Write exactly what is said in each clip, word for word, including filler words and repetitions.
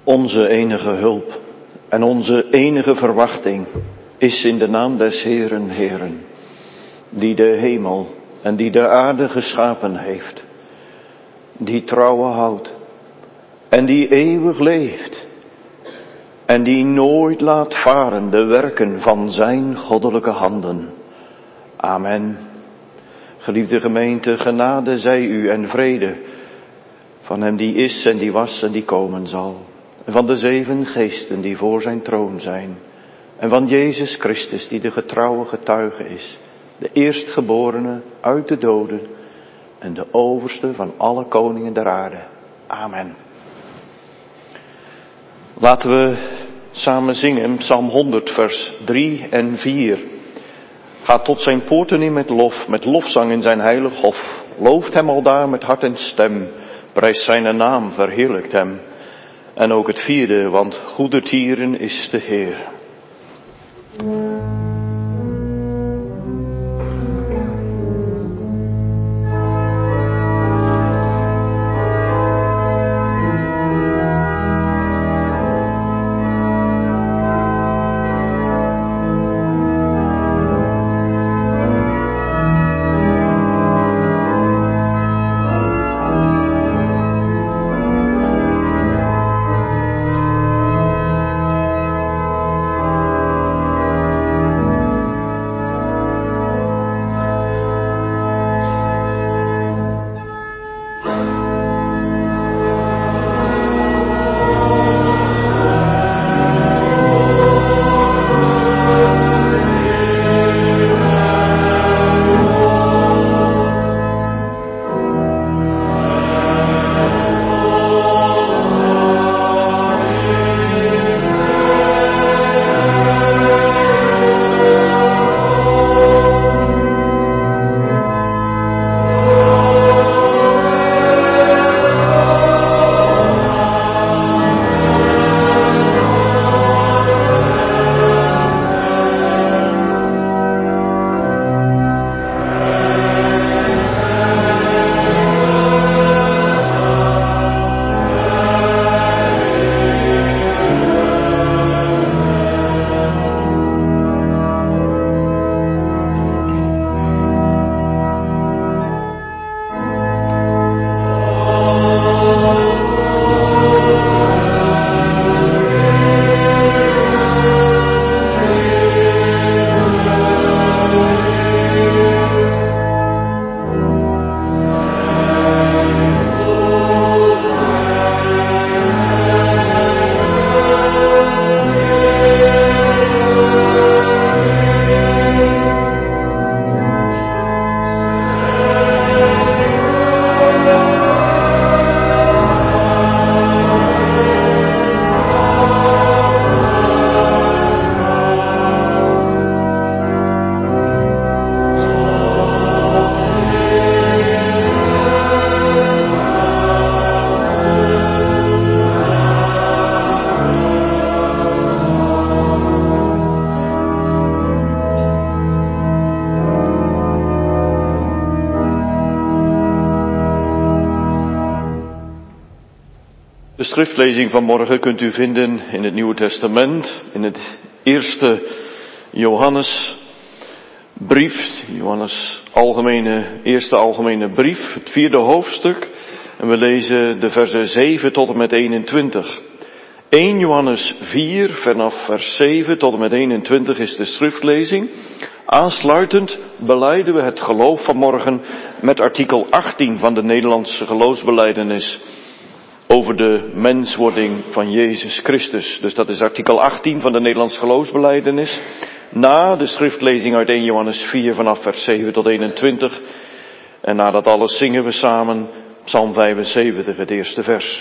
Onze enige hulp en onze enige verwachting is in de naam des Heeren, Heeren, die de hemel en die de aarde geschapen heeft, die trouwen houdt en die eeuwig leeft en die nooit laat varen de werken van zijn goddelijke handen. Amen. Geliefde gemeente, genade zij u en vrede van hem die is en die was en die komen zal. En van de zeven geesten die voor zijn troon zijn. En van Jezus Christus die de getrouwe getuige is. De eerstgeborene uit de doden en de overste van alle koningen der aarde. Amen. Laten we samen zingen Psalm honderd vers drie en vier. Ga tot zijn poorten in met lof, met lofzang in zijn heilig hof. Looft hem aldaar met hart en stem. Prijs zijn naam, verheerlijkt hem. En ook het vierde, want goedertieren is de Heer. De schriftlezing van morgen kunt u vinden in het Nieuwe Testament, in het eerste Johannesbrief, Johannes algemene, eerste algemene brief, het vierde hoofdstuk. En we lezen de versen zeven tot en met eenentwintig. eerste Johannes vier, vanaf vers zeven tot en met eenentwintig is de schriftlezing. Aansluitend belijden we het geloof van morgen met artikel achttien van de Nederlandse geloofsbelijdenis over de menswording van Jezus Christus. Dus dat is artikel achttien van de Nederlandse geloofsbelijdenis. Na de schriftlezing uit eerste Johannes vier vanaf vers zeven tot eenentwintig. En na dat alles zingen we samen Psalm vijfenzeventig, het eerste vers.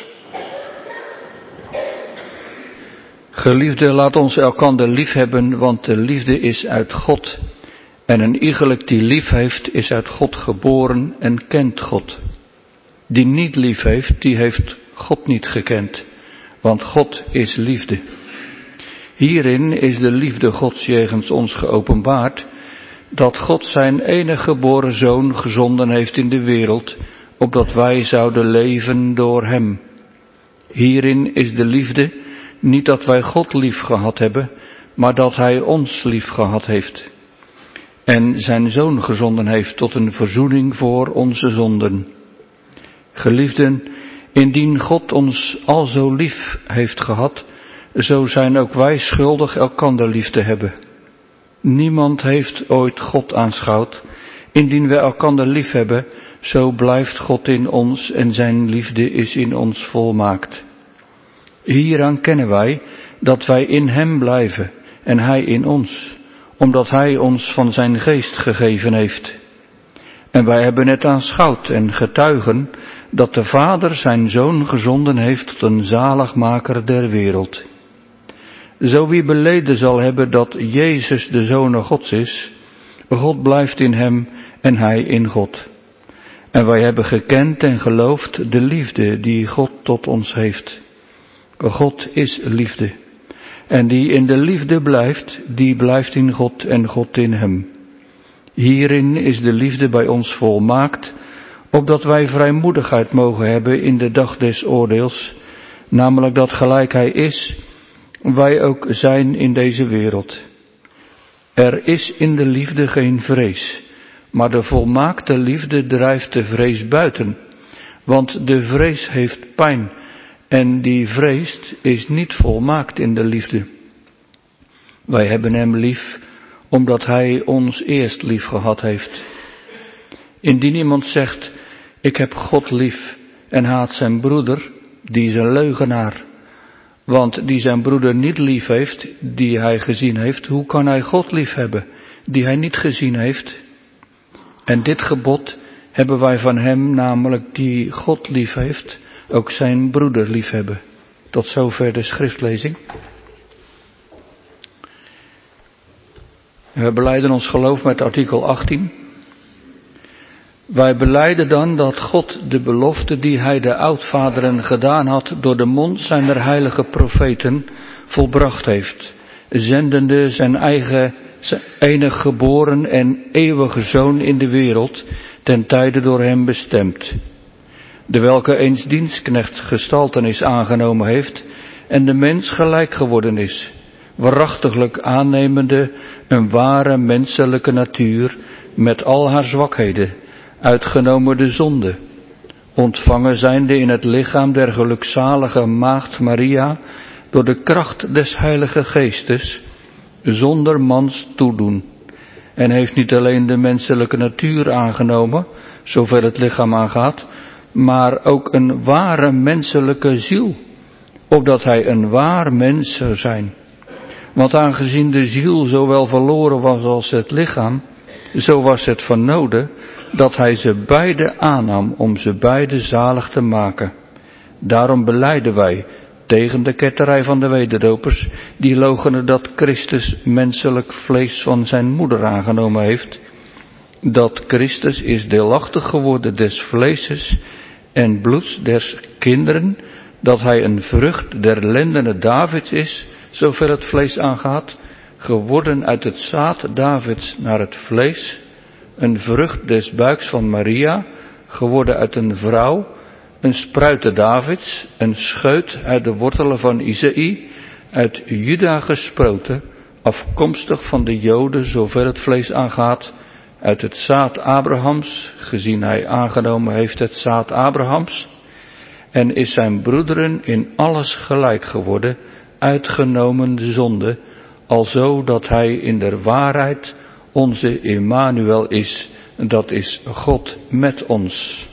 Geliefden, laat ons elkander lief hebben, want de liefde is uit God. En een iegelijk die lief heeft, is uit God geboren en kent God. Die niet lief heeft, die heeft God niet gekend, want God is liefde. Hierin is de liefde Gods jegens ons geopenbaard, dat God zijn enige geboren Zoon gezonden heeft in de wereld, opdat wij zouden leven door hem. Hierin is de liefde, niet dat wij God lief gehad hebben, maar dat Hij ons lief gehad heeft. En zijn Zoon gezonden heeft tot een verzoening voor onze zonden. Geliefden, indien God ons al zo lief heeft gehad, zo zijn ook wij schuldig elkander lief te hebben. Niemand heeft ooit God aanschouwd. Indien wij elkander lief hebben, zo blijft God in ons en zijn liefde is in ons volmaakt. Hieraan kennen wij dat wij in hem blijven en hij in ons, omdat hij ons van zijn geest gegeven heeft. En wij hebben het aanschouwd en getuigen dat de Vader zijn Zoon gezonden heeft tot een zaligmaker der wereld. Zo wie beleden zal hebben dat Jezus de Zoon Gods is, God blijft in hem en hij in God. En wij hebben gekend en geloofd de liefde die God tot ons heeft. God is liefde. En die in de liefde blijft, die blijft in God en God in hem. Hierin is de liefde bij ons volmaakt, opdat wij vrijmoedigheid mogen hebben in de dag des oordeels, namelijk dat gelijk hij is, wij ook zijn in deze wereld. Er is in de liefde geen vrees, maar de volmaakte liefde drijft de vrees buiten, want de vrees heeft pijn, en die vreest is niet volmaakt in de liefde. Wij hebben hem lief, omdat hij ons eerst lief gehad heeft. Indien iemand zegt, ik heb God lief en haat zijn broeder, die is een leugenaar. Want die zijn broeder niet lief heeft, die hij gezien heeft, hoe kan hij God lief hebben, die hij niet gezien heeft? En dit gebod hebben wij van hem, namelijk die God lief heeft, ook zijn broeder lief hebben. Tot zover de schriftlezing. We belijden ons geloof met artikel achttien. Wij belijden dan dat God de belofte die hij de oudvaderen gedaan had door de mond zijner heilige profeten volbracht heeft, zendende zijn eigen zijn enig geboren en eeuwige Zoon in de wereld, ten tijde door hem bestemd, de welke eens dienstknecht gestaltenis aangenomen heeft en de mens gelijk geworden is, waarachtiglijk aannemende een ware menselijke natuur met al haar zwakheden, uitgenomen de zonde, ontvangen zijnde in het lichaam der gelukzalige maagd Maria door de kracht des Heilige Geestes, zonder mans toedoen, en heeft niet alleen de menselijke natuur aangenomen, zover het lichaam aangaat, maar ook een ware menselijke ziel, opdat hij een waar mens zou zijn. Want aangezien de ziel zowel verloren was als het lichaam, zo was het van noden dat hij ze beide aannam om ze beide zalig te maken. Daarom belijden wij tegen de ketterij van de wederdopers, die loochenen dat Christus menselijk vlees van zijn moeder aangenomen heeft, dat Christus is deelachtig geworden des vleeses en bloeds des kinderen, dat hij een vrucht der lendenen Davids is, zover het vlees aangaat, geworden uit het zaad Davids naar het vlees, een vrucht des buiks van Maria, geworden uit een vrouw, een spruite Davids, een scheut uit de wortelen van Isaïe, uit Juda gesproten, afkomstig van de Joden, zover het vlees aangaat, uit het zaad Abrahams, gezien hij aangenomen heeft het zaad Abrahams, en is zijn broederen in alles gelijk geworden, uitgenomen de zonde, alzo dat hij in der waarheid onze Immanuel is, dat is God met ons.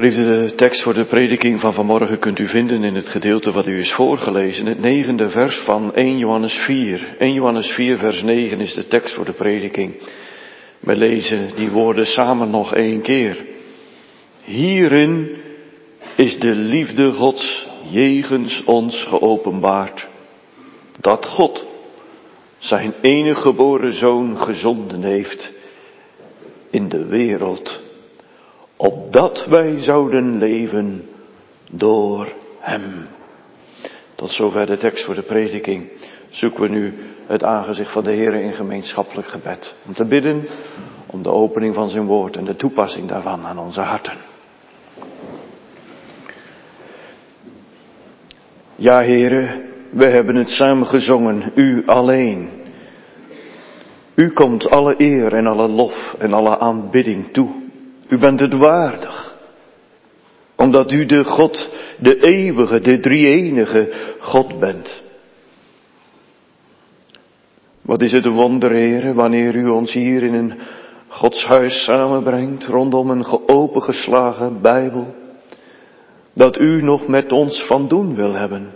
Geliefde, de tekst voor de prediking van vanmorgen kunt u vinden in het gedeelte wat u is voorgelezen, het negende vers van eerste Johannes vier. eerste Johannes vier vers negen is de tekst voor de prediking. We lezen die woorden samen nog één keer. Hierin is de liefde Gods jegens ons geopenbaard, dat God zijn enige geboren Zoon gezonden heeft in de wereld, opdat wij zouden leven door Hem. Tot zover de tekst voor de prediking. Zoeken we nu het aangezicht van de Heer in gemeenschappelijk gebed. Om te bidden om de opening van zijn woord en de toepassing daarvan aan onze harten. Ja, Heere, we hebben het samen gezongen, U alleen. U komt alle eer en alle lof en alle aanbidding toe. U bent het waardig. Omdat u de God, de eeuwige, de drie-enige God bent. Wat is het een wonder, Heere, wanneer u ons hier in een godshuis samenbrengt, rondom een geopengeslagen Bijbel, dat u nog met ons van doen wil hebben.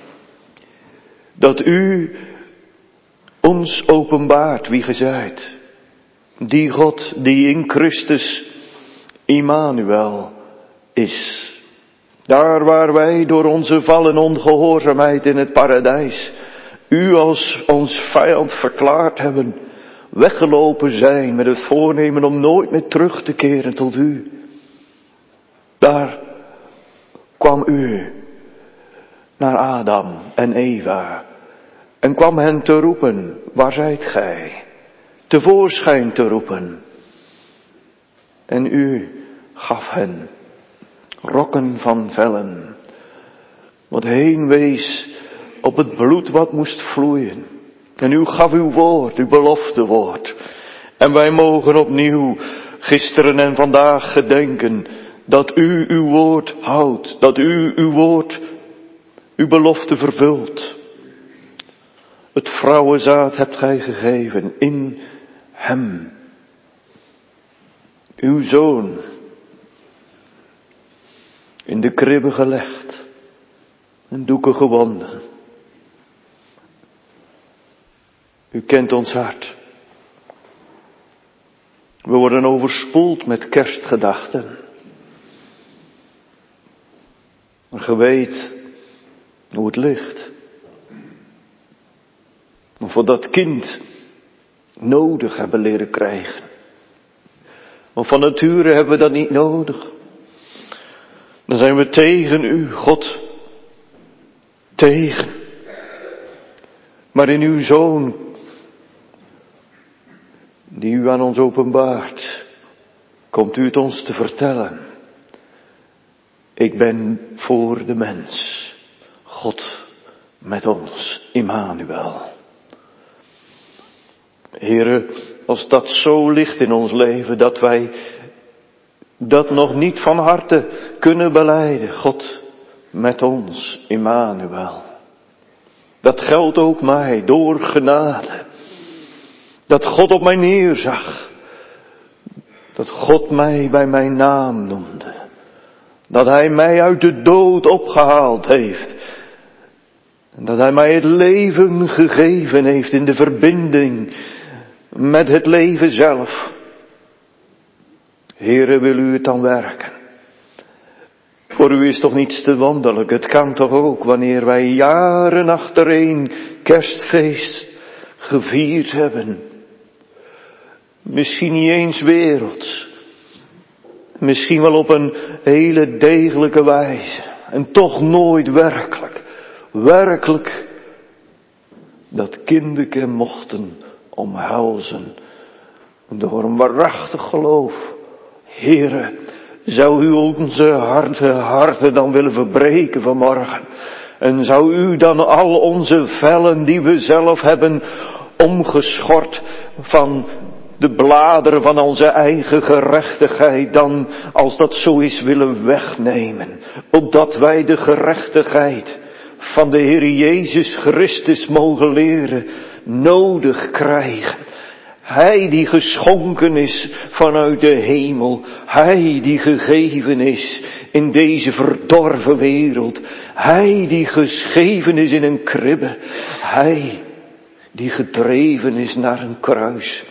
Dat u ons openbaart wie ge zijt. Die God die in Christus Immanuel is. Daar waar wij door onze val en ongehoorzaamheid in het paradijs u als ons vijand verklaard hebben, weggelopen zijn met het voornemen om nooit meer terug te keren tot u. Daar kwam u naar Adam en Eva en kwam hen te roepen, waar zijt gij? Tevoorschijn te roepen. En u gaf hen rokken van vellen, wat heen wees op het bloed wat moest vloeien. En u gaf uw woord, uw beloftewoord. En wij mogen opnieuw gisteren en vandaag gedenken dat u uw woord houdt, dat u uw woord, uw belofte vervult. Het vrouwenzaad hebt gij gegeven in hem. Uw zoon, in de kribbe gelegd, en doeken gewonden. U kent ons hart. We worden overspoeld met kerstgedachten. Maar ge weet hoe het ligt. We voor dat kind nodig hebben leren krijgen. Want van nature hebben we dat niet nodig. Dan zijn we tegen u, God. Tegen. Maar in uw Zoon, die u aan ons openbaart, komt u het ons te vertellen. Ik ben voor de mens. God met ons, Immanuel. Heere, als dat zo ligt in ons leven, dat wij dat nog niet van harte kunnen belijden. God met ons, Immanuel. Dat geldt ook mij, door genade. Dat God op mij neerzag. Dat God mij bij mijn naam noemde. Dat Hij mij uit de dood opgehaald heeft. En dat Hij mij het leven gegeven heeft in de verbinding met het leven zelf. Heere, wil u het dan werken? Voor u is toch niets te wonderlijk. Het kan toch ook wanneer wij jaren achtereen kerstfeest gevierd hebben. Misschien niet eens werelds. Misschien wel op een hele degelijke wijze. En toch nooit werkelijk. Werkelijk dat kinderken mochten omhelzen. Door een waarachtig geloof. Heere, zou u onze harten, harten dan willen verbreken vanmorgen? En zou u dan al onze vellen die we zelf hebben omgeschort van de bladeren van onze eigen gerechtigheid dan, als dat zo is, willen wegnemen. Opdat wij de gerechtigheid van de Heer Jezus Christus mogen leren nodig krijgen. Hij die geschonken is vanuit de hemel. Hij die gegeven is in deze verdorven wereld. Hij die geschreven is in een kribbe. Hij die gedreven is naar een kruis.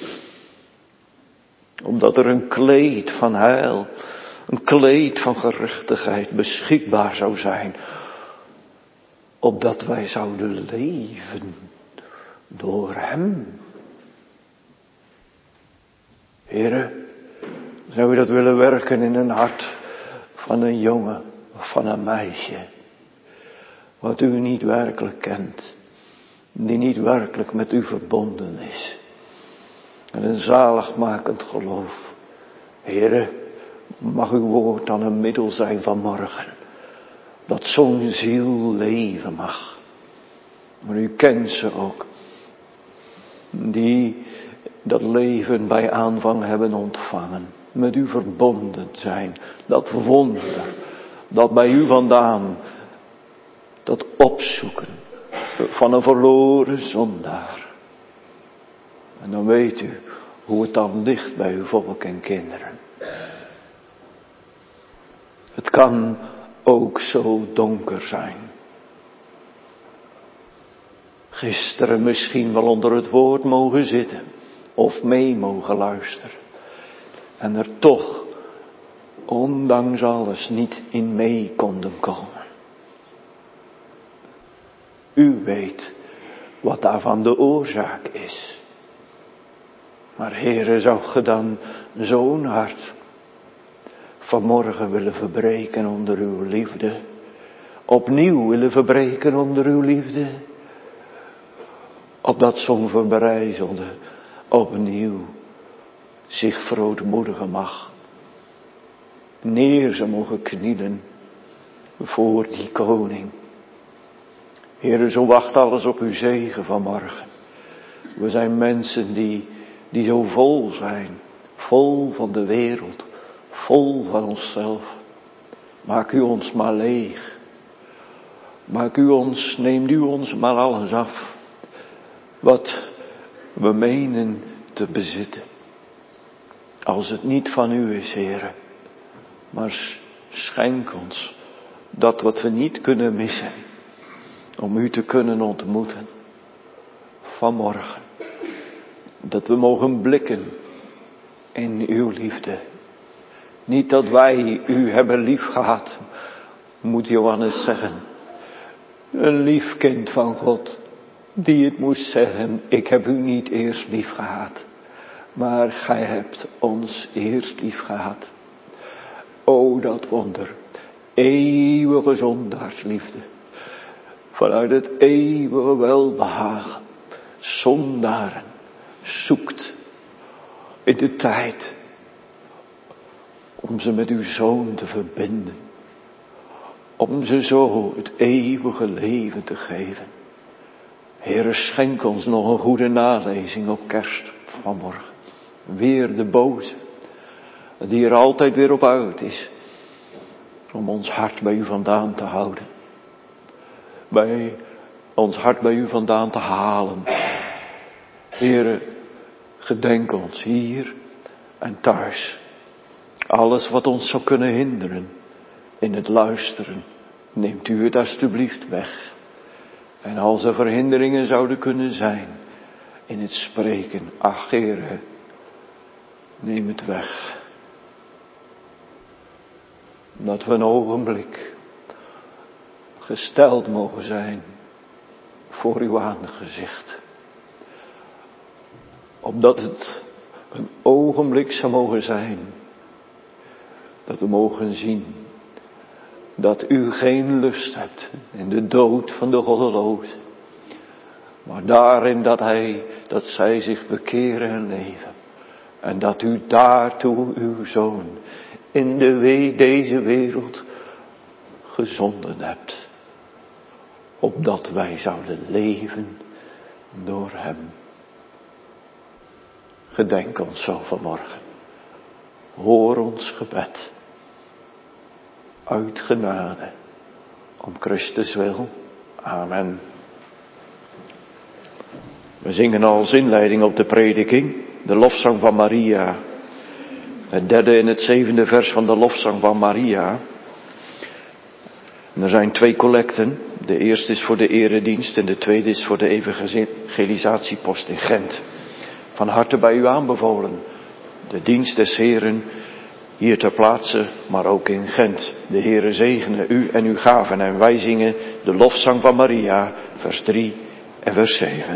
Omdat er een kleed van heil, een kleed van gerechtigheid beschikbaar zou zijn. Opdat wij zouden leven door hem. Heere, zou u dat willen werken in een hart van een jongen of van een meisje. Wat u niet werkelijk kent. Die niet werkelijk met u verbonden is. En een zaligmakend geloof. Heere, mag uw woord dan een middel zijn van morgen. Dat zo'n ziel leven mag. Maar u kent ze ook. Die dat leven bij aanvang hebben ontvangen. Met u verbonden zijn. Dat wonder. Dat bij u vandaan. Dat opzoeken. Van een verloren zondaar. En dan weet u hoe het dan ligt bij uw volk en kinderen. Het kan ook zo donker zijn. Gisteren misschien wel onder het woord mogen zitten. Of mee mogen luisteren. En er toch, ondanks alles, niet in mee konden komen. U weet wat daarvan de oorzaak is. Maar Heere, zou ge dan zo'n hart vanmorgen willen verbreken onder uw liefde. Opnieuw willen verbreken onder uw liefde. Opdat zo'n verbrijzelde opnieuw zich verootmoedigen mag. Neer ze mogen knielen voor die koning. Heere, zo wacht alles op uw zegen vanmorgen. We zijn mensen die, die zo vol zijn. Vol van de wereld. Vol van onszelf. Maak u ons maar leeg. Maak u ons, neemt u ons maar alles af. Wat we menen te bezitten. Als het niet van u is, Heere. Maar schenk ons dat wat we niet kunnen missen. Om u te kunnen ontmoeten. Vanmorgen. Dat we mogen blikken in uw liefde. Niet dat wij u hebben lief gehad. Moet Johannes zeggen. Een lief kind van God. Die het moest zeggen. Ik heb u niet eerst lief gehad. Maar gij hebt ons eerst lief gehad. O dat wonder. Eeuwige zondaarsliefde. Vanuit het eeuwige welbehagen. Zondaren zoekt in de tijd om ze met uw zoon te verbinden. Om ze zo het eeuwige leven te geven. Heere, schenk ons nog een goede nalezing op kerst vanmorgen. Weer de boze, die er altijd weer op uit is. Om ons hart bij u vandaan te houden. Bij ons hart bij u vandaan te halen. Heere, gedenk ons hier en thuis. Alles wat ons zou kunnen hinderen in het luisteren, neemt u het alstublieft weg. En als er verhinderingen zouden kunnen zijn in het spreken, ach Heere, neem het weg. Dat we een ogenblik gesteld mogen zijn voor uw aangezicht. Opdat het een ogenblik zou mogen zijn. Dat we mogen zien. Dat u geen lust hebt in de dood van de goddeloze. Maar daarin dat hij, dat zij zich bekeren en leven. En dat u daartoe uw zoon in de we- deze wereld gezonden hebt. Opdat wij zouden leven door hem. Gedenk ons zo vanmorgen. Hoor ons gebed. Uit genade. Om Christus wil. Amen. We zingen als inleiding op de prediking. De lofzang van Maria. Het derde en het zevende vers van de lofzang van Maria. En er zijn twee collecten. De eerste is voor de eredienst en de tweede is voor de evangelisatiepost in Gent. Van harte bij u aanbevolen. De dienst des Heren hier ter plaatse, maar ook in Gent. De Heere zegene u en uw gaven. En wij zingen de lofzang van Maria, vers drie en vers zeven.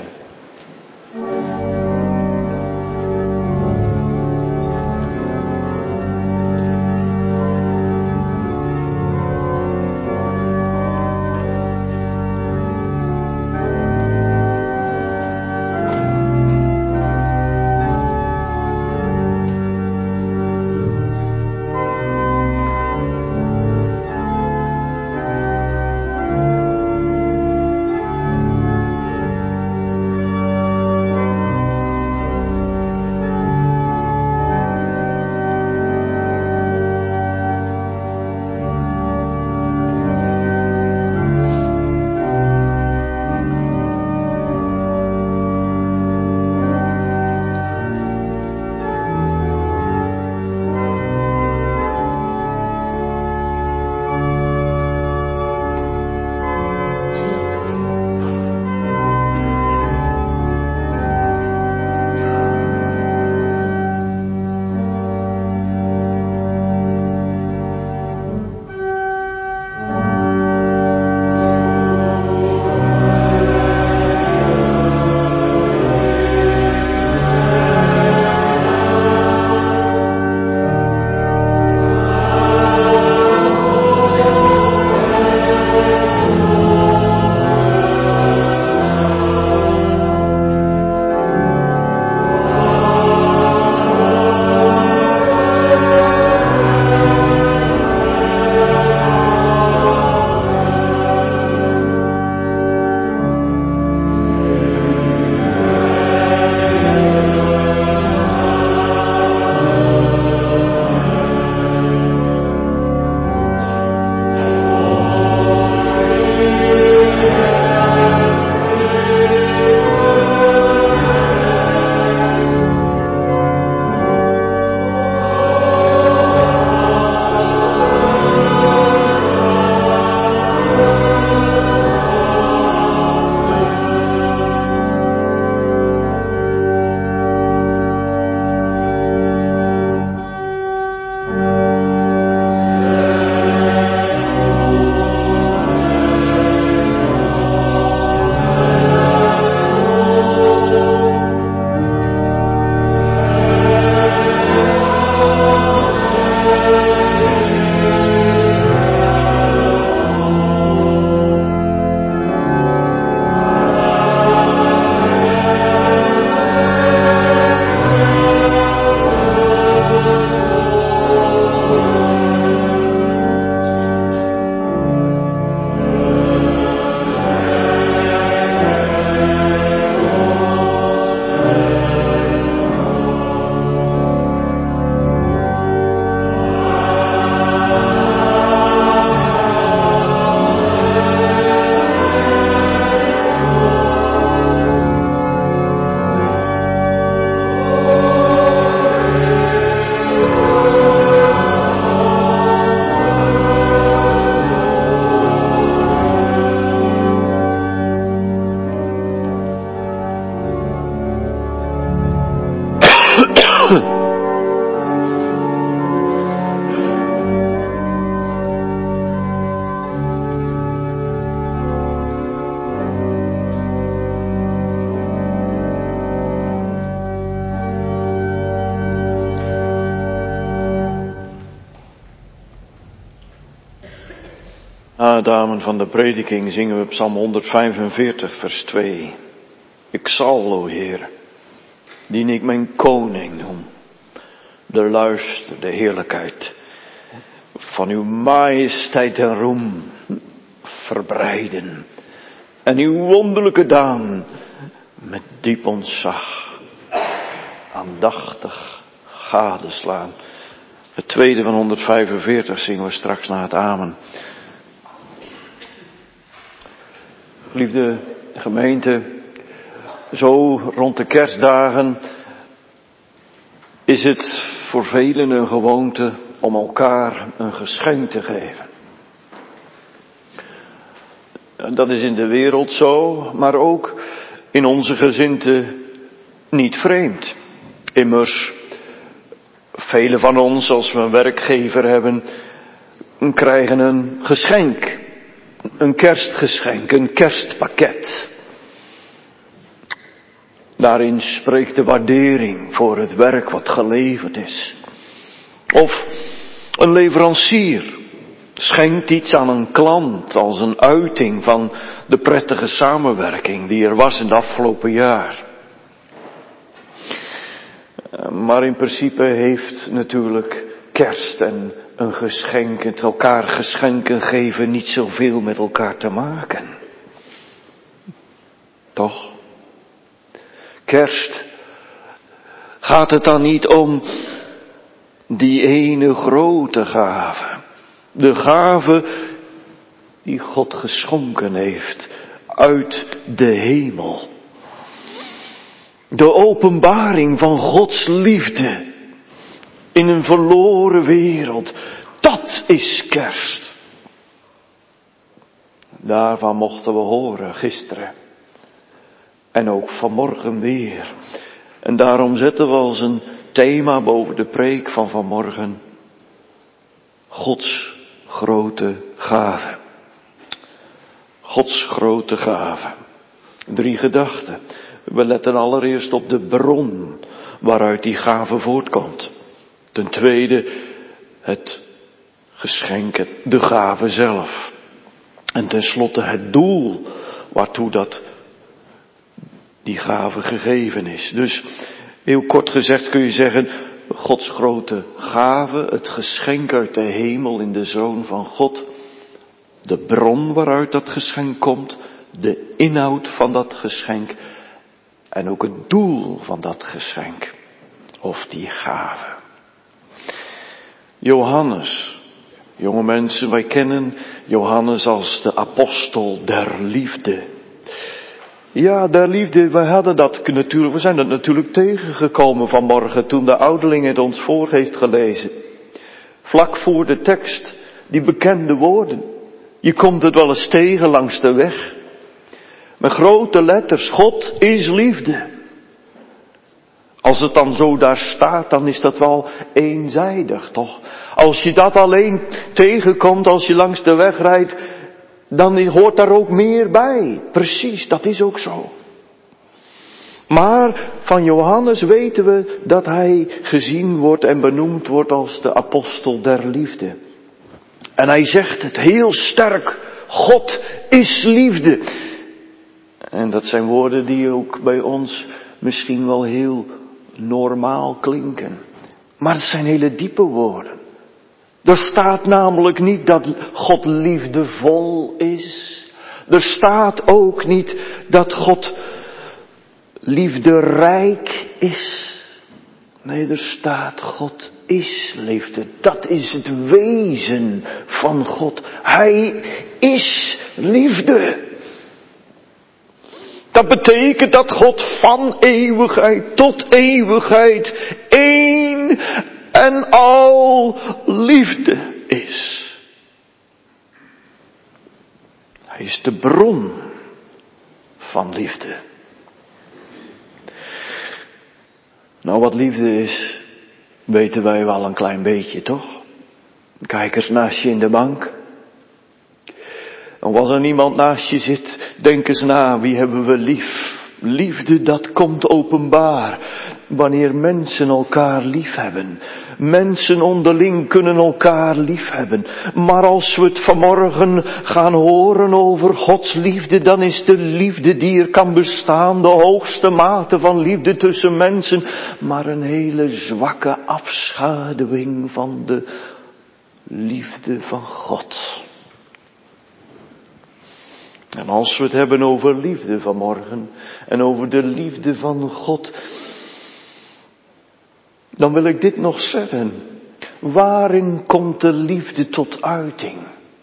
Na het amen van de prediking zingen we Psalm honderdvijfenveertig, vers twee. Ik zal, o Heer, dien ik mijn koning noem, de luister, de heerlijkheid van uw majesteit en roem verbreiden en uw wonderlijke daan met diep ontzag aandachtig gadeslaan. Het tweede van honderdvijfenveertig zingen we straks na het amen. Geliefde gemeente, zo rond de kerstdagen is het voor velen een gewoonte om elkaar een geschenk te geven. Dat is in de wereld zo, maar ook in onze gezindte niet vreemd. Immers, velen van ons, als we een werkgever hebben, krijgen een geschenk. Een kerstgeschenk, een kerstpakket. Daarin spreekt de waardering voor het werk wat geleverd is. Of een leverancier schenkt iets aan een klant als een uiting van de prettige samenwerking die er was in het afgelopen jaar. Maar in principe heeft natuurlijk kerst en een geschenk, het elkaar geschenken geven, niet zoveel met elkaar te maken. Toch? Kerst, gaat het dan niet om die ene grote gave? De gave die God geschonken heeft uit de hemel. De openbaring van Gods liefde in een verloren wereld. Dat is kerst. Daarvan mochten we horen gisteren. En ook vanmorgen weer. En daarom zetten we als een thema boven de preek van vanmorgen: Gods grote gave. Gods grote gave. Drie gedachten. We letten allereerst op de bron waaruit die gave voortkomt. Ten tweede het geschenk, de gave zelf. En tenslotte het doel waartoe dat die gave gegeven is. Dus heel kort gezegd kun je zeggen, Gods grote gave, het geschenk uit de hemel in de Zoon van God, de bron waaruit dat geschenk komt, de inhoud van dat geschenk en ook het doel van dat geschenk of die gave. Johannes, jonge mensen, wij kennen Johannes als de apostel der liefde. Ja, der liefde, wij hadden dat natuurlijk, we zijn dat natuurlijk tegengekomen vanmorgen toen de ouderling het ons voor heeft gelezen. Vlak voor de tekst, die bekende woorden. Je komt het wel eens tegen langs de weg. Met grote letters, God is liefde. Als het dan zo daar staat, dan is dat wel eenzijdig, toch? Als je dat alleen tegenkomt als je langs de weg rijdt, dan hoort daar ook meer bij. Precies, dat is ook zo. Maar van Johannes weten we dat hij gezien wordt en benoemd wordt als de apostel der liefde. En hij zegt het heel sterk, God is liefde. En dat zijn woorden die ook bij ons misschien wel heel normaal klinken. Maar het zijn hele diepe woorden. Er staat namelijk niet dat God liefdevol is. Er staat ook niet dat God liefderijk is. Nee, er staat God is liefde. Dat is het wezen van God. Hij is liefde. Dat betekent dat God van eeuwigheid tot eeuwigheid één en al liefde is. Hij is de bron van liefde. Nou, wat liefde is, weten wij wel een klein beetje, toch? Kijk eens naast je in de bank. En als er niemand naast je zit, denk eens na, wie hebben we lief? Liefde, dat komt openbaar wanneer mensen elkaar lief hebben. Mensen onderling kunnen elkaar lief hebben. Maar als we het vanmorgen gaan horen over Gods liefde, dan is de liefde die er kan bestaan de hoogste mate van liefde tussen mensen, maar een hele zwakke afschaduwing van de liefde van God. En als we het hebben over liefde vanmorgen en over de liefde van God, dan wil ik dit nog zeggen. Waarin komt de liefde tot uiting?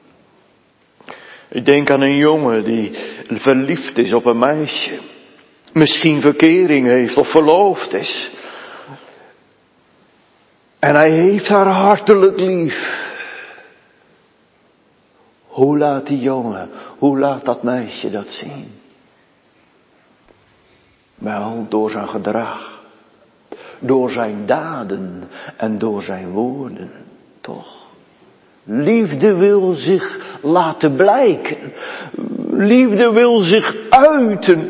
Ik denk aan een jongen die verliefd is op een meisje. Misschien verkering heeft of verloofd is. En hij heeft haar hartelijk lief. Hoe laat die jongen, hoe laat dat meisje dat zien? Wel, door zijn gedrag, door zijn daden en door zijn woorden, toch? Liefde wil zich laten blijken. Liefde wil zich uiten.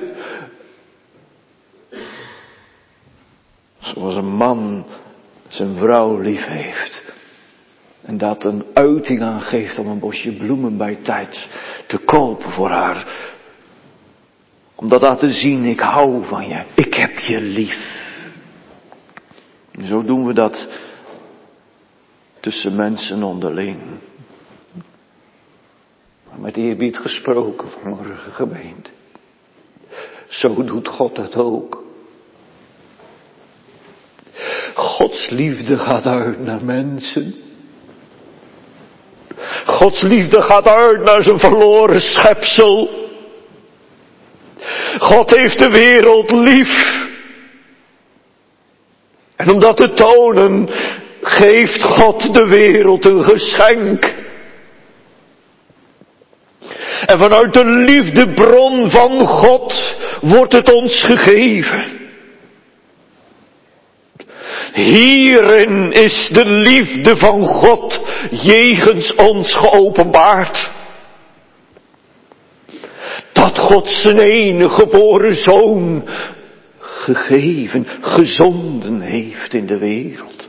Zoals een man zijn vrouw lief heeft. En dat een uiting aan geeft om een bosje bloemen bij tijd te kopen voor haar. Om dat laten zien, ik hou van je, ik heb je lief. En zo doen we dat tussen mensen onderling. Maar met eerbied gesproken vanmorgen, gemeente. Zo doet God dat ook. Gods liefde gaat uit naar mensen. Gods liefde gaat uit naar zijn verloren schepsel. God heeft de wereld lief. En om dat te tonen, geeft God de wereld een geschenk. En vanuit de liefdebron van God wordt het ons gegeven. Hierin is de liefde van God jegens ons geopenbaard. Dat God zijn enige geboren zoon gegeven, gezonden heeft in de wereld.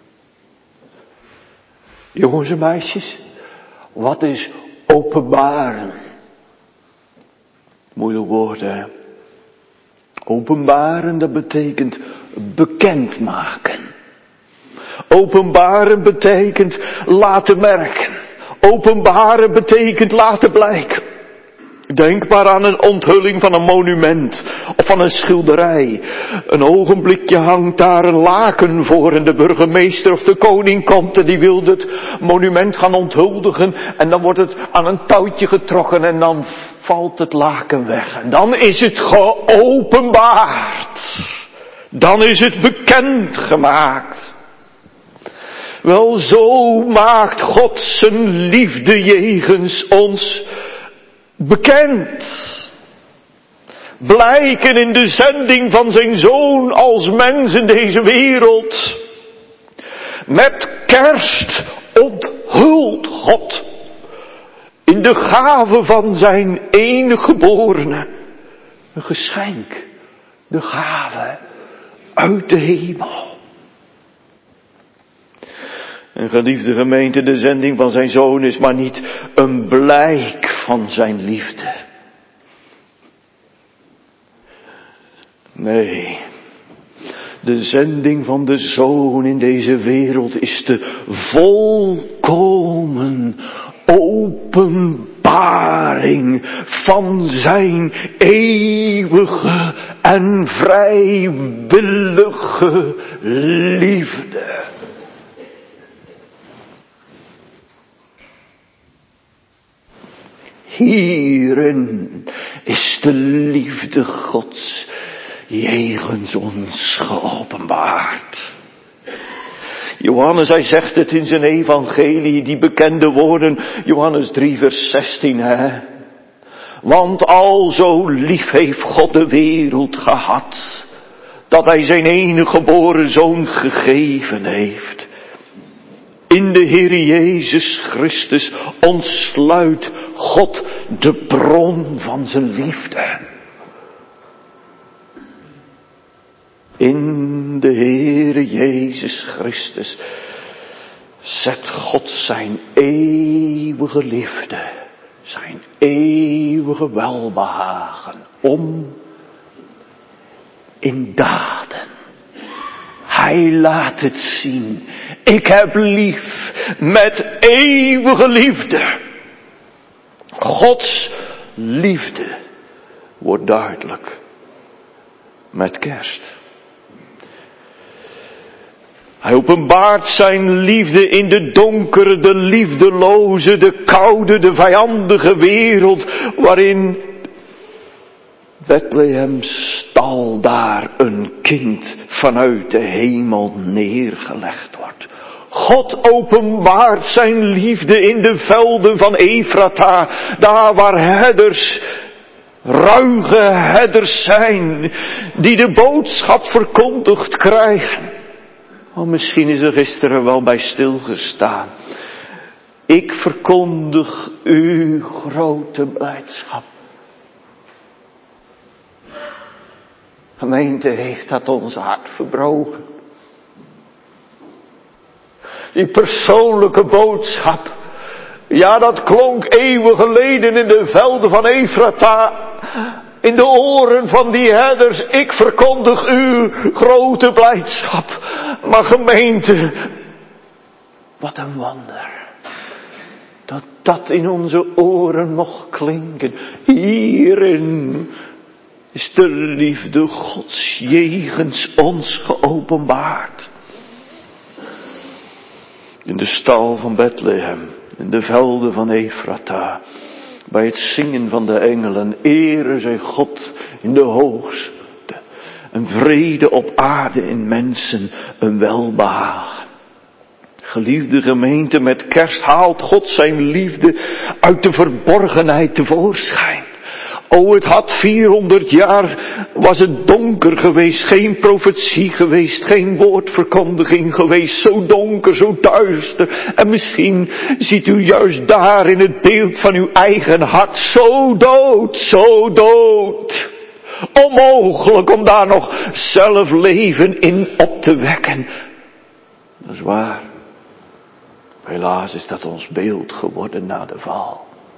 Jongens en meisjes, wat is openbaren? Moeilijk woord, hè? Openbaren, dat betekent bekendmaken. Openbaren betekent laten merken. Openbaren betekent laten blijken. Denk maar aan een onthulling van een monument of van een schilderij. Een ogenblikje hangt daar een laken voor en de burgemeester of de koning komt en die wil het monument gaan onthuldigen en dan wordt het aan een touwtje getrokken en dan valt het laken weg. En dan is het geopenbaard. Dan is het bekend gemaakt. Wel, zo maakt God zijn liefde jegens ons bekend. Blijken in de zending van zijn zoon als mens in deze wereld. Met kerst onthult God in de gave van zijn enige geborene een geschenk, de gave uit de hemel. En geliefde gemeente, de zending van zijn zoon is maar niet een blijk van zijn liefde. Nee, de zending van de zoon in deze wereld is de volkomen openbaring van zijn eeuwige en vrijwillige liefde. Hierin is de liefde Gods jegens ons geopenbaard. Johannes, hij zegt het in zijn evangelie, die bekende woorden, Johannes drie vers zestien, hè. Want alzo lief heeft God de wereld gehad, dat hij zijn enige geboren zoon gegeven heeft. In de Heer Jezus Christus ontsluit God de bron van zijn liefde. In de Heer Jezus Christus zet God zijn eeuwige liefde, zijn eeuwige welbehagen om in daden. Hij laat het zien. Ik heb lief met eeuwige liefde. Gods liefde wordt duidelijk met kerst. Hij openbaart zijn liefde in de donkere, de liefdeloze, de koude, de vijandige wereld waarin Bethlehem's stal daar een kind vanuit de hemel neergelegd wordt. God openbaart zijn liefde in de velden van Efrata, daar waar herders, ruige herders zijn, die de boodschap verkondigd krijgen. Oh, misschien is er gisteren wel bij stilgestaan. Ik verkondig uw grote blijdschap. Gemeente, heeft dat ons hart verbroken. Die persoonlijke boodschap. Ja, dat klonk eeuwen geleden in de velden van Efrata. In de oren van die herders. Ik verkondig uw grote blijdschap. Maar gemeente, wat een wonder. Dat dat in onze oren mocht klinken. Hierin is de liefde Gods jegens ons geopenbaard. In de stal van Bethlehem, in de velden van Efrata, bij het zingen van de engelen, ere zij God in de hoogste, een vrede op aarde in mensen, een welbehagen. Geliefde gemeente, met kerst haalt God zijn liefde uit de verborgenheid tevoorschijn. O, het had vierhonderd jaar, was het donker geweest, geen profetie geweest, geen woordverkondiging geweest, zo donker, zo duister. En misschien ziet u juist daar in het beeld van uw eigen hart, zo dood, zo dood. Onmogelijk om daar nog zelf leven in op te wekken. Dat is waar. Helaas is dat ons beeld geworden na de val.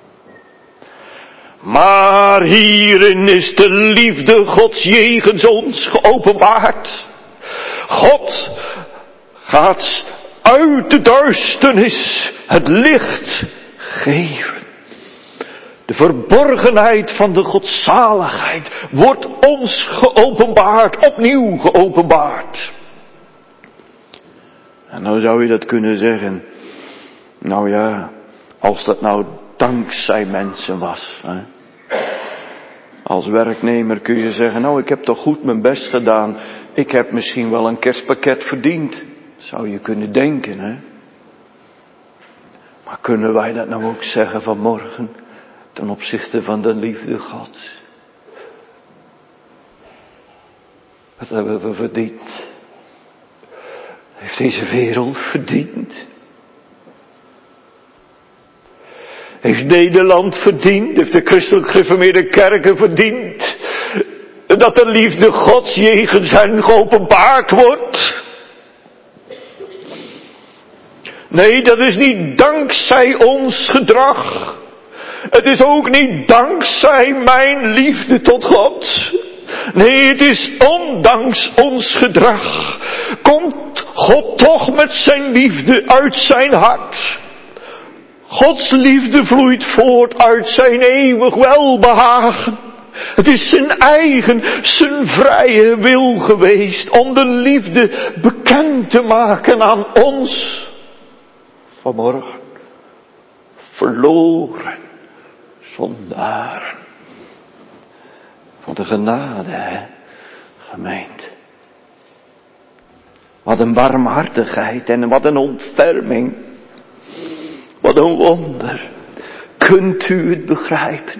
Maar hierin is de liefde Gods jegens ons geopenbaard. God gaat uit de duisternis het licht geven. De verborgenheid van de godzaligheid wordt ons geopenbaard, opnieuw geopenbaard. En nou zou je dat kunnen zeggen. Nou ja, als dat nou dankzij mensen was. Hè? Als werknemer kun je zeggen, nou ik heb toch goed mijn best gedaan. Ik heb misschien wel een kerstpakket verdiend. Zou je kunnen denken, hè. Maar kunnen wij dat nou ook zeggen vanmorgen? Ten opzichte van de liefde Gods. Wat hebben we verdiend? Heeft deze wereld verdiend? Heeft Nederland verdiend? Heeft de christelijk gereformeerde kerken verdiend? Dat de liefde Gods jegens hen geopenbaard wordt? Nee, dat is niet dankzij ons gedrag. Het is ook niet dankzij mijn liefde tot God. Nee, het is ondanks ons gedrag. Komt God toch met zijn liefde uit zijn hart. Gods liefde vloeit voort uit zijn eeuwig welbehagen. Het is zijn eigen, zijn vrije wil geweest om de liefde bekend te maken aan ons. Vanmorgen, verloren zondaren. Wat een genade, hè, gemeente. Wat een barmhartigheid en wat een ontferming. Wat een wonder. Kunt u het begrijpen?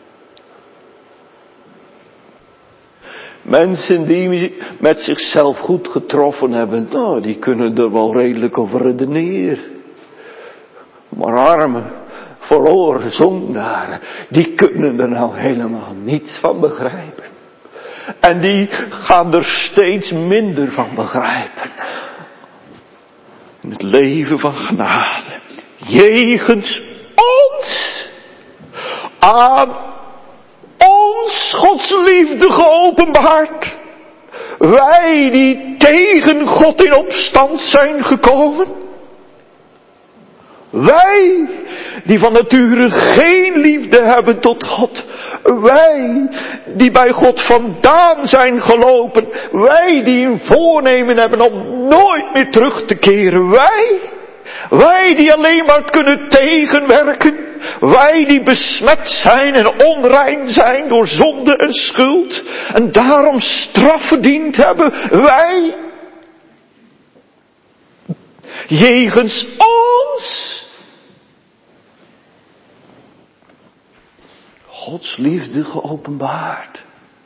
Mensen die met zichzelf goed getroffen hebben, nou, die kunnen er wel redelijk over redeneren. Maar arme, verloren zondaren, die kunnen er nou helemaal niets van begrijpen. En die gaan er steeds minder van begrijpen. In het leven van genade. Jegens ons. Aan ons Gods liefde geopenbaard. Wij die tegen God in opstand zijn gekomen. Wij die van nature geen liefde hebben tot God. Wij die bij God vandaan zijn gelopen. Wij die een voornemen hebben om nooit meer terug te keren. Wij, wij die alleen maar kunnen tegenwerken. Wij die besmet zijn en onrein zijn door zonde en schuld. En daarom straf verdiend hebben. Wij jegens ons. Gods liefde geopenbaard.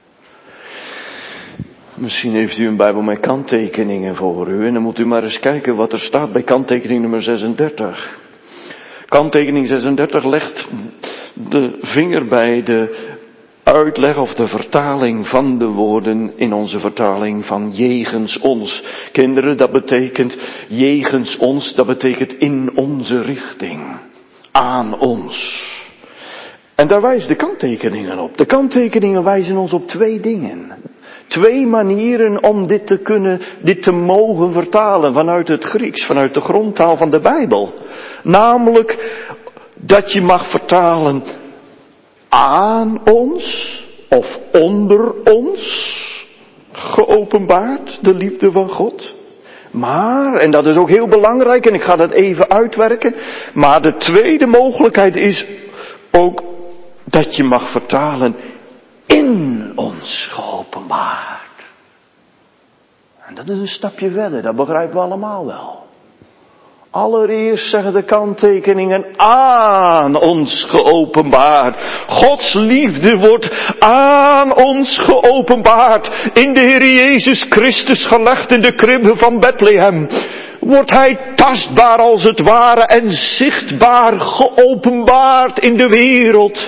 Misschien heeft u een Bijbel met kanttekeningen voor u. En dan moet u maar eens kijken wat er staat bij kanttekening nummer zesendertig. Kanttekening zesendertig legt de vinger bij de uitleg of de vertaling van de woorden in onze vertaling van jegens ons. Kinderen, dat betekent jegens ons, dat betekent in onze richting. Aan ons. En daar wijzen de kanttekeningen op. De kanttekeningen wijzen ons op twee dingen. Twee manieren om dit te kunnen, dit te mogen vertalen vanuit het Grieks, vanuit de grondtaal van de Bijbel. Namelijk dat je mag vertalen aan ons of onder ons geopenbaard, de liefde van God. Maar, en dat is ook heel belangrijk en ik ga dat even uitwerken, maar de tweede mogelijkheid is ook dat je mag vertalen in ons geopenbaard. En dat is een stapje verder, dat begrijpen we allemaal wel. Allereerst zeggen de kanttekeningen aan ons geopenbaard. Gods liefde wordt aan ons geopenbaard. In de Heer Jezus Christus gelegd in de kribbe van Bethlehem. Wordt Hij tastbaar als het ware en zichtbaar geopenbaard in de wereld.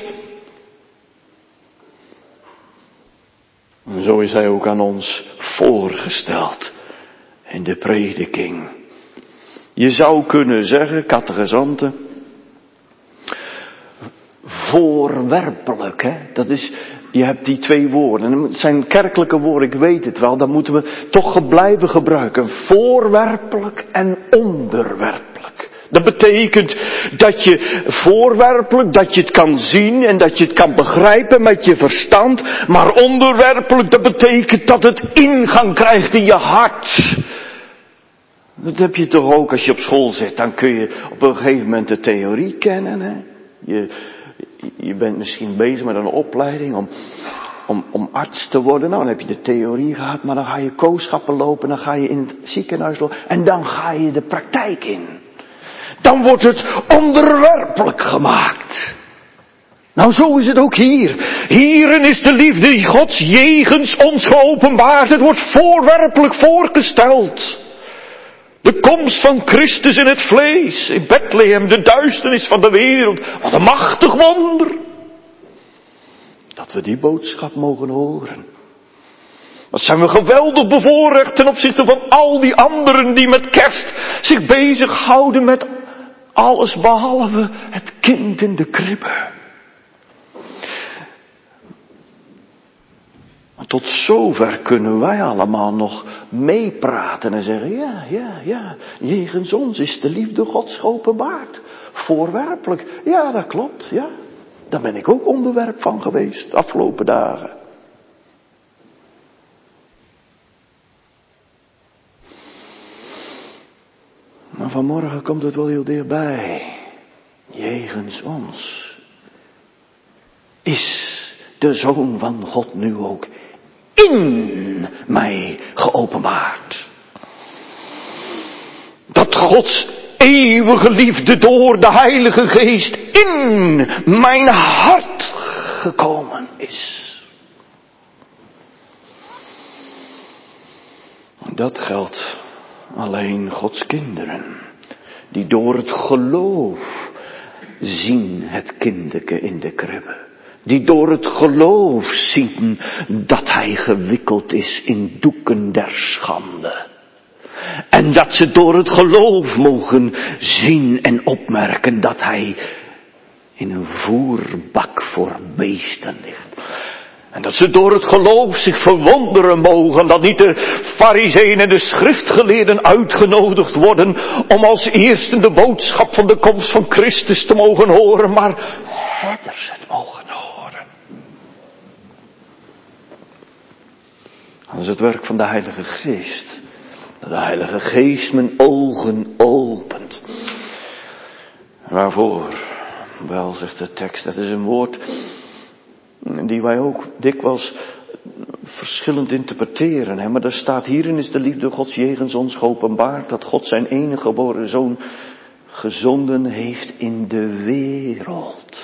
En zo is Hij ook aan ons voorgesteld in de prediking. Je zou kunnen zeggen, catechizanten, voorwerpelijk, hè. Dat is, je hebt die twee woorden. Het zijn kerkelijke woorden, ik weet het wel. Dat moeten we toch blijven gebruiken. Voorwerpelijk en onderwerpelijk. Dat betekent dat je voorwerpelijk, dat je het kan zien en dat je het kan begrijpen met je verstand. Maar onderwerpelijk, dat betekent dat het ingang krijgt in je hart. Dat heb je toch ook als je op school zit. Dan kun je op een gegeven moment de theorie kennen. Hè? Je, je bent misschien bezig met een opleiding om, om, om arts te worden. Nou, dan heb je de theorie gehad. Maar dan ga je kooschappen lopen. Dan ga je in het ziekenhuis lopen. En dan ga je de praktijk in. Dan wordt het onderwerpelijk gemaakt. Nou, zo is het ook hier. Hierin is de liefde Gods jegens ons geopenbaard. Het wordt voorwerpelijk voorgesteld. De komst van Christus in het vlees, in Bethlehem, de duisternis van de wereld. Wat een machtig wonder. Dat we die boodschap mogen horen. Wat zijn we geweldig bevoorrecht ten opzichte van al die anderen die met kerst zich bezighouden met alles behalve het kind in de kribbe. Tot zover kunnen wij allemaal nog meepraten en zeggen, ja, ja, ja, jegens ons is de liefde Gods geopenbaard. Voorwerpelijk, ja, dat klopt, ja. Daar ben ik ook onderwerp van geweest, de afgelopen dagen. Maar vanmorgen komt het wel heel dichtbij. Jegens ons is de Zoon van God nu ook in mij geopenbaard. Dat Gods eeuwige liefde door de Heilige Geest in mijn hart gekomen is. Dat geldt alleen Gods kinderen, die door het geloof zien het kindeke in de kribbe. Die door het geloof zien dat hij gewikkeld is in doeken der schande. En dat ze door het geloof mogen zien en opmerken dat hij in een voerbak voor beesten ligt. En dat ze door het geloof zich verwonderen mogen dat niet de farizeeën en de schriftgeleerden uitgenodigd worden om als eerste de boodschap van de komst van Christus te mogen horen, maar herders het mogen horen. Dat is het werk van de Heilige Geest. Dat de Heilige Geest mijn ogen opent. Waarvoor? Wel, zegt de tekst, dat is een woord die wij ook dikwijls verschillend interpreteren. Hè? Maar er staat: hierin is de liefde Gods jegens ons geopenbaard, dat God zijn enige geboren zoon gezonden heeft in de wereld.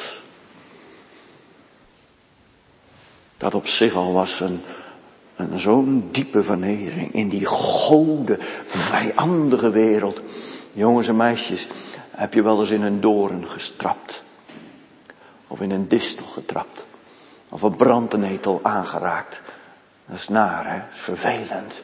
Dat op zich al was een, een zo'n diepe vernedering in die gode, vijandige wereld. Jongens en meisjes, heb je wel eens in een doorn gestrapt? Of in een distel getrapt? Of een brandnetel aangeraakt? Dat is naar, hè? Dat is vervelend.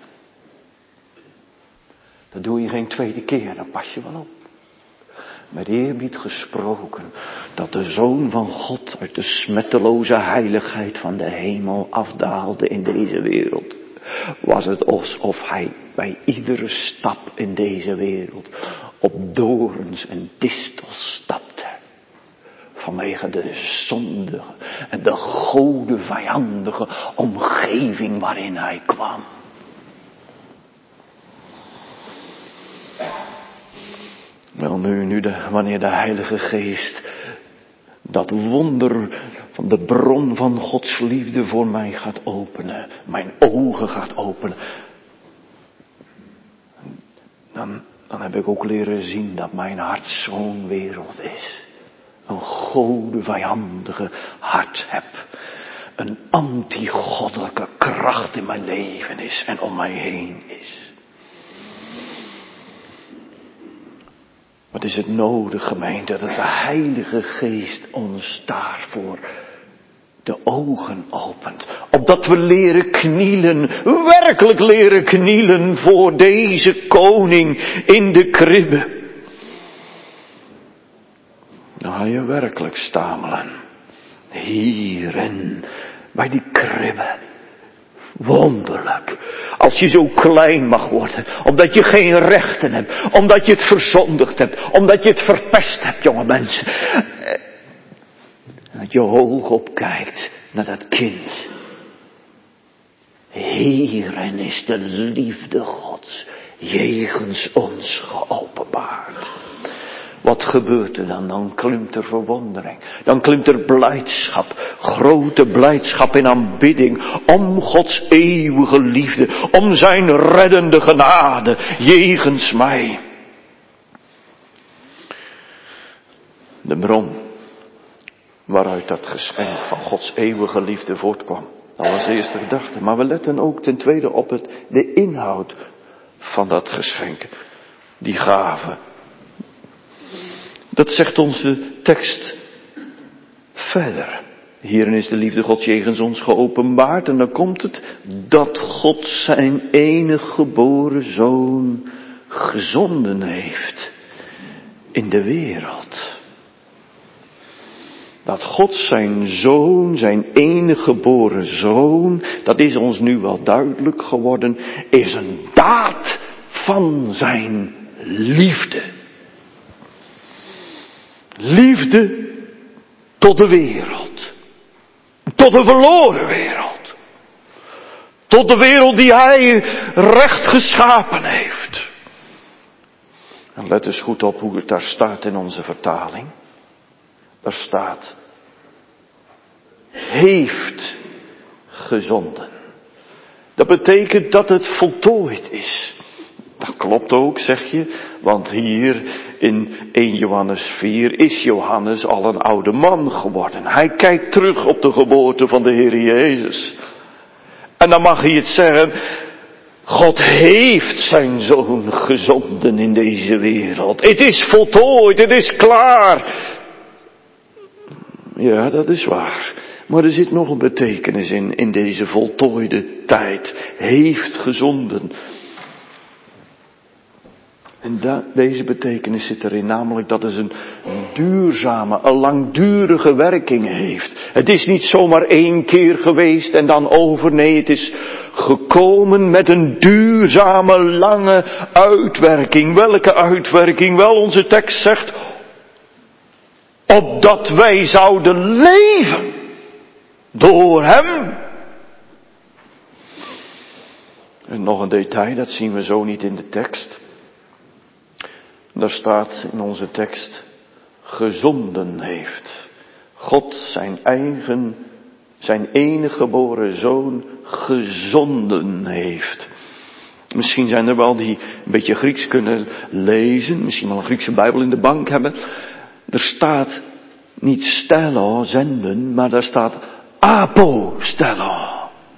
Dat doe je geen tweede keer, dan pas je wel op. Met eerbied gesproken, dat de Zoon van God uit de smetteloze heiligheid van de hemel afdaalde in deze wereld, was het alsof hij bij iedere stap in deze wereld op dorens en distels stapte. Vanwege de zondige en de gode vijandige omgeving waarin hij kwam. Wel nu, nu de, wanneer de Heilige Geest dat wonder van de bron van Gods liefde voor mij gaat openen, mijn ogen gaat openen, dan, dan heb ik ook leren zien dat mijn hart zo'n wereld is. Een gode vijandige hart heb. Een anti-goddelijke kracht in mijn leven is en om mij heen is. Wat is het nodig, gemeente, dat de Heilige Geest ons daarvoor de ogen opent. Opdat we leren knielen, werkelijk leren knielen voor deze koning in de kribbe. Dan ga je werkelijk stamelen. Hierin, bij die kribbe. Wonderlijk. Als je zo klein mag worden. Omdat je geen rechten hebt. Omdat je het verzondigd hebt. Omdat je het verpest hebt, jonge mensen. En dat je hoog opkijkt naar dat kind. Hierin is de liefde Gods jegens ons geopenbaard. Wat gebeurt er dan? Dan klimt er verwondering. Dan klimt er blijdschap. Grote blijdschap in aanbidding. Om Gods eeuwige liefde. Om zijn reddende genade. Jegens mij. De bron. Waaruit dat geschenk van Gods eeuwige liefde voortkwam. Dat was de eerste gedachte. Maar we letten ook ten tweede op het, de inhoud van dat geschenk. Die gave. Dat zegt onze tekst verder. Hierin is de liefde Gods jegens ons geopenbaard. En dan komt het dat God zijn enige geboren zoon gezonden heeft in de wereld. Dat God zijn zoon, zijn enige geboren zoon, dat is ons nu wel duidelijk geworden, is een daad van zijn liefde. Liefde tot de wereld. Tot de verloren wereld. Tot de wereld die hij recht geschapen heeft. En let eens goed op hoe het daar staat in onze vertaling. Daar staat, heeft gezonden. Dat betekent dat het voltooid is. Dat klopt ook, zeg je, want hier in eerste Johannes vier is Johannes al een oude man geworden. Hij kijkt terug op de geboorte van de Heer Jezus. En dan mag hij het zeggen, God heeft zijn zoon gezonden in deze wereld. Het is voltooid, het is klaar. Ja, dat is waar. Maar er zit nog een betekenis in, in deze voltooide tijd. Heeft gezonden. En da, deze betekenis zit erin, namelijk dat het een, een duurzame, een langdurige werking heeft. Het is niet zomaar één keer geweest en dan over. Nee, het is gekomen met een duurzame, lange uitwerking. Welke uitwerking? Wel, onze tekst zegt, opdat wij zouden leven door hem. En nog een detail, dat zien we zo niet in de tekst. Daar staat in onze tekst, gezonden heeft God zijn eigen zijn enige geboren zoon gezonden heeft. Misschien zijn er wel die een beetje Grieks kunnen lezen, misschien wel een Griekse Bijbel in de bank hebben. Er staat niet stello, zenden, maar daar staat apostello.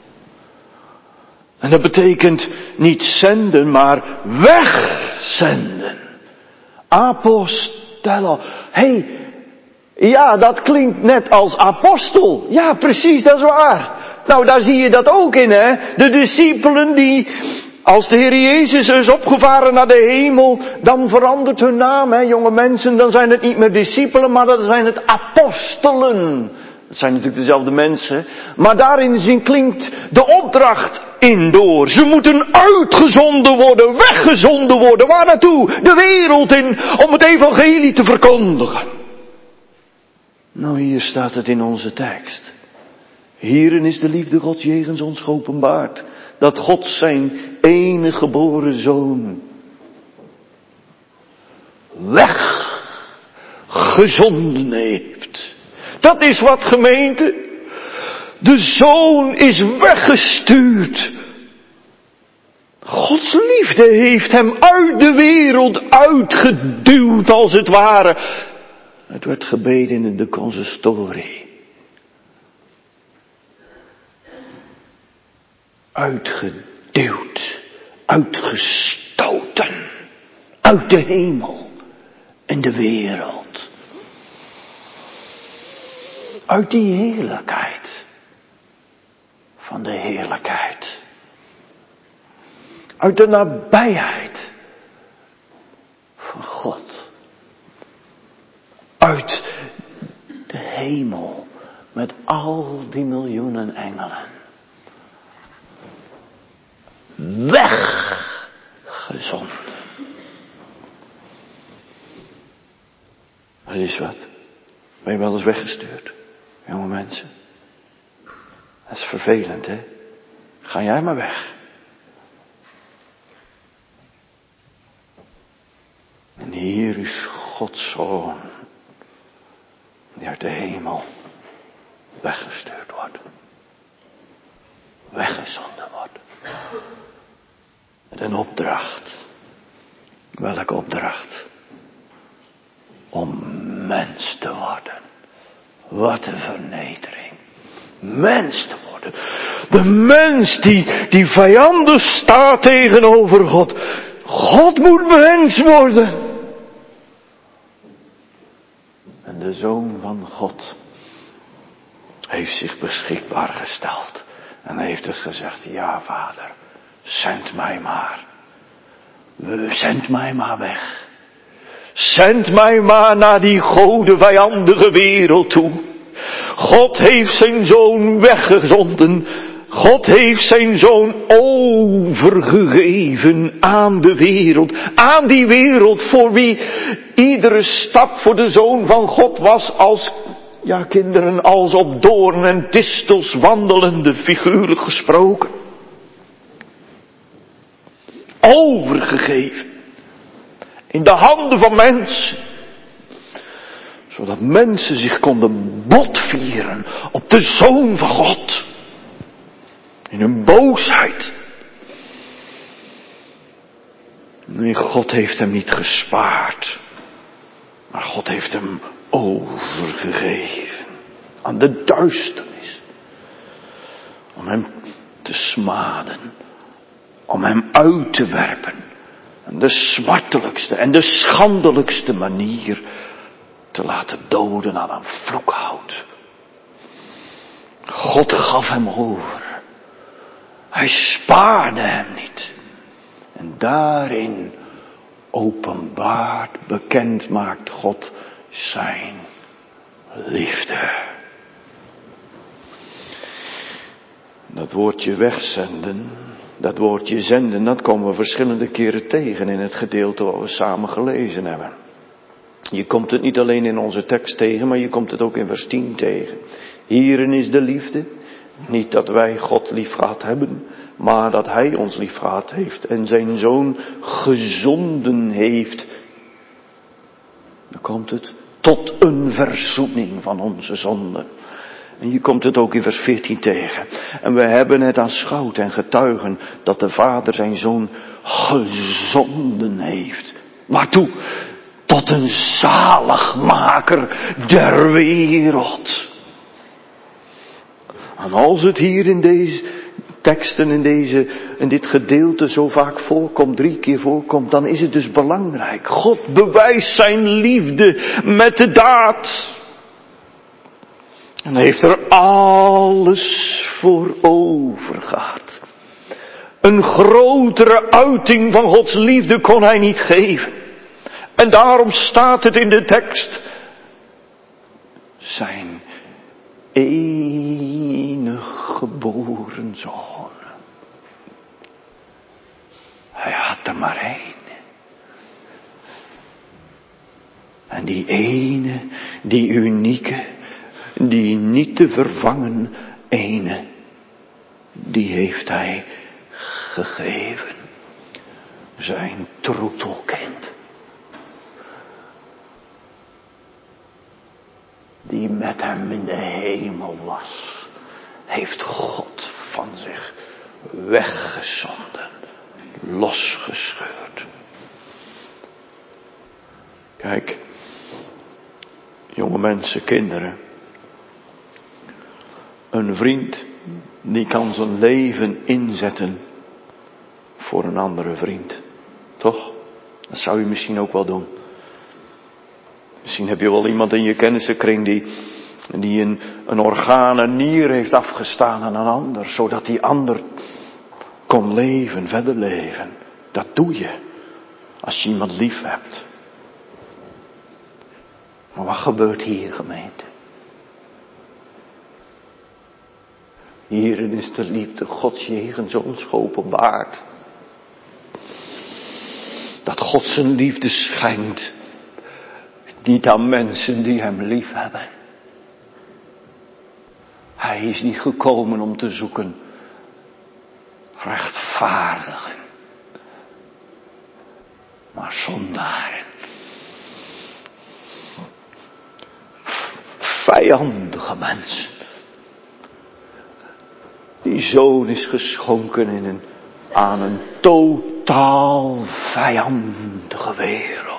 En dat betekent niet zenden, maar wegzenden. Apostello. Hé, hey, ja, dat klinkt net als apostel. Ja, precies, dat is waar. Nou, daar zie je dat ook in, hè. De discipelen die, als de Heer Jezus is opgevaren naar de hemel, dan verandert hun naam, hè, jonge mensen. Dan zijn het niet meer discipelen, maar dan zijn het apostelen. Dat zijn natuurlijk dezelfde mensen. Maar daarin zin klinkt de opdracht in door. Ze moeten uitgezonden worden, weggezonden worden. Waar naartoe? De wereld in, om het evangelie te verkondigen. Nou, hier staat het in onze tekst. Hierin is de liefde Gods jegens ons geopenbaard. Dat God zijn enige geboren zoon weggezonden heeft. Dat is wat, gemeente. De zoon is weggestuurd. Gods liefde heeft hem uit de wereld uitgeduwd, als het ware. Het werd gebeden in de consistorie. Uitgeduwd, uitgestoten, uit de hemel en de wereld. Uit die heerlijkheid van de heerlijkheid. Uit de nabijheid van God. Uit de hemel met al die miljoenen engelen. Weggezonden. Dat is wat. Ben je wel eens weggestuurd, jonge mensen? Dat is vervelend, hè? Ga jij maar weg. En hier is Gods Zoon, die uit de hemel weggestuurd wordt. Weggezonden wordt. Met een opdracht. Welke opdracht? Om mens te worden. Wat een vernedering. Mens te worden. De mens die, die vijandig staat tegenover God. God moet mens worden. En de Zoon van God heeft zich beschikbaar gesteld. En heeft dus gezegd, ja Vader, zend mij maar. Zend mij maar weg. Zend mij maar naar die gode vijandige wereld toe. God heeft zijn Zoon weggezonden. God heeft zijn Zoon overgegeven aan de wereld. Aan die wereld voor wie iedere stap voor de Zoon van God was als, ja kinderen, als op doorn en distels wandelende, figuurlijk gesproken. Overgegeven. In de handen van mensen. Zodat mensen zich konden botvieren op de Zoon van God. In hun boosheid. Nee, God heeft hem niet gespaard. Maar God heeft hem overgegeven. Aan de duisternis. Om hem te smaden. Om hem uit te werpen. En de smartelijkste en de schandelijkste manier te laten doden aan een vloekhout. God gaf hem over. Hij spaarde hem niet. En daarin openbaart, bekend maakt God zijn liefde. Dat woordje wegzenden, dat woordje zenden, dat komen we verschillende keren tegen in het gedeelte wat we samen gelezen hebben. Je komt het niet alleen in onze tekst tegen, maar je komt het ook in vers tien tegen. Hierin is de liefde, niet dat wij God lief gehad hebben, maar dat Hij ons lief gehad heeft en zijn Zoon gezonden heeft. Dan komt het tot een verzoening van onze zonden. En je komt het ook in vers veertien tegen. En we hebben het aanschouwd en getuigen dat de Vader zijn Zoon gezonden heeft. Waartoe? Tot een zaligmaker der wereld. En als het hier in deze teksten, in, deze, in dit gedeelte zo vaak voorkomt, drie keer voorkomt, dan is het dus belangrijk. God bewijst zijn liefde met de daad. En heeft er alles voor over gehad. Een grotere uiting van Gods liefde kon hij niet geven. En daarom staat het in de tekst. Zijn enige geboren zoon. Hij had er maar één. En die ene, die unieke, die niet te vervangen ene, die heeft hij gegeven. Zijn troetelkind. Die met hem in de hemel was, heeft God van zich weggezonden, losgescheurd. Kijk, jonge mensen, kinderen. Een vriend die kan zijn leven inzetten voor een andere vriend. Toch? Dat zou je misschien ook wel doen. Misschien heb je wel iemand in je kennissenkring die, die een, een orgaan, een nier heeft afgestaan aan een ander. Zodat die ander kon leven, verder leven. Dat doe je als je iemand lief hebt. Maar wat gebeurt hier, gemeente? Hierin is de liefde Gods jegens ons geopenbaard. Dat God zijn liefde schenkt. Niet aan mensen die hem lief hebben. Hij is niet gekomen om te zoeken rechtvaardigen. Maar zondaren. Vijandige mensen. Die zoon is geschonken in een, aan een totaal vijandige wereld.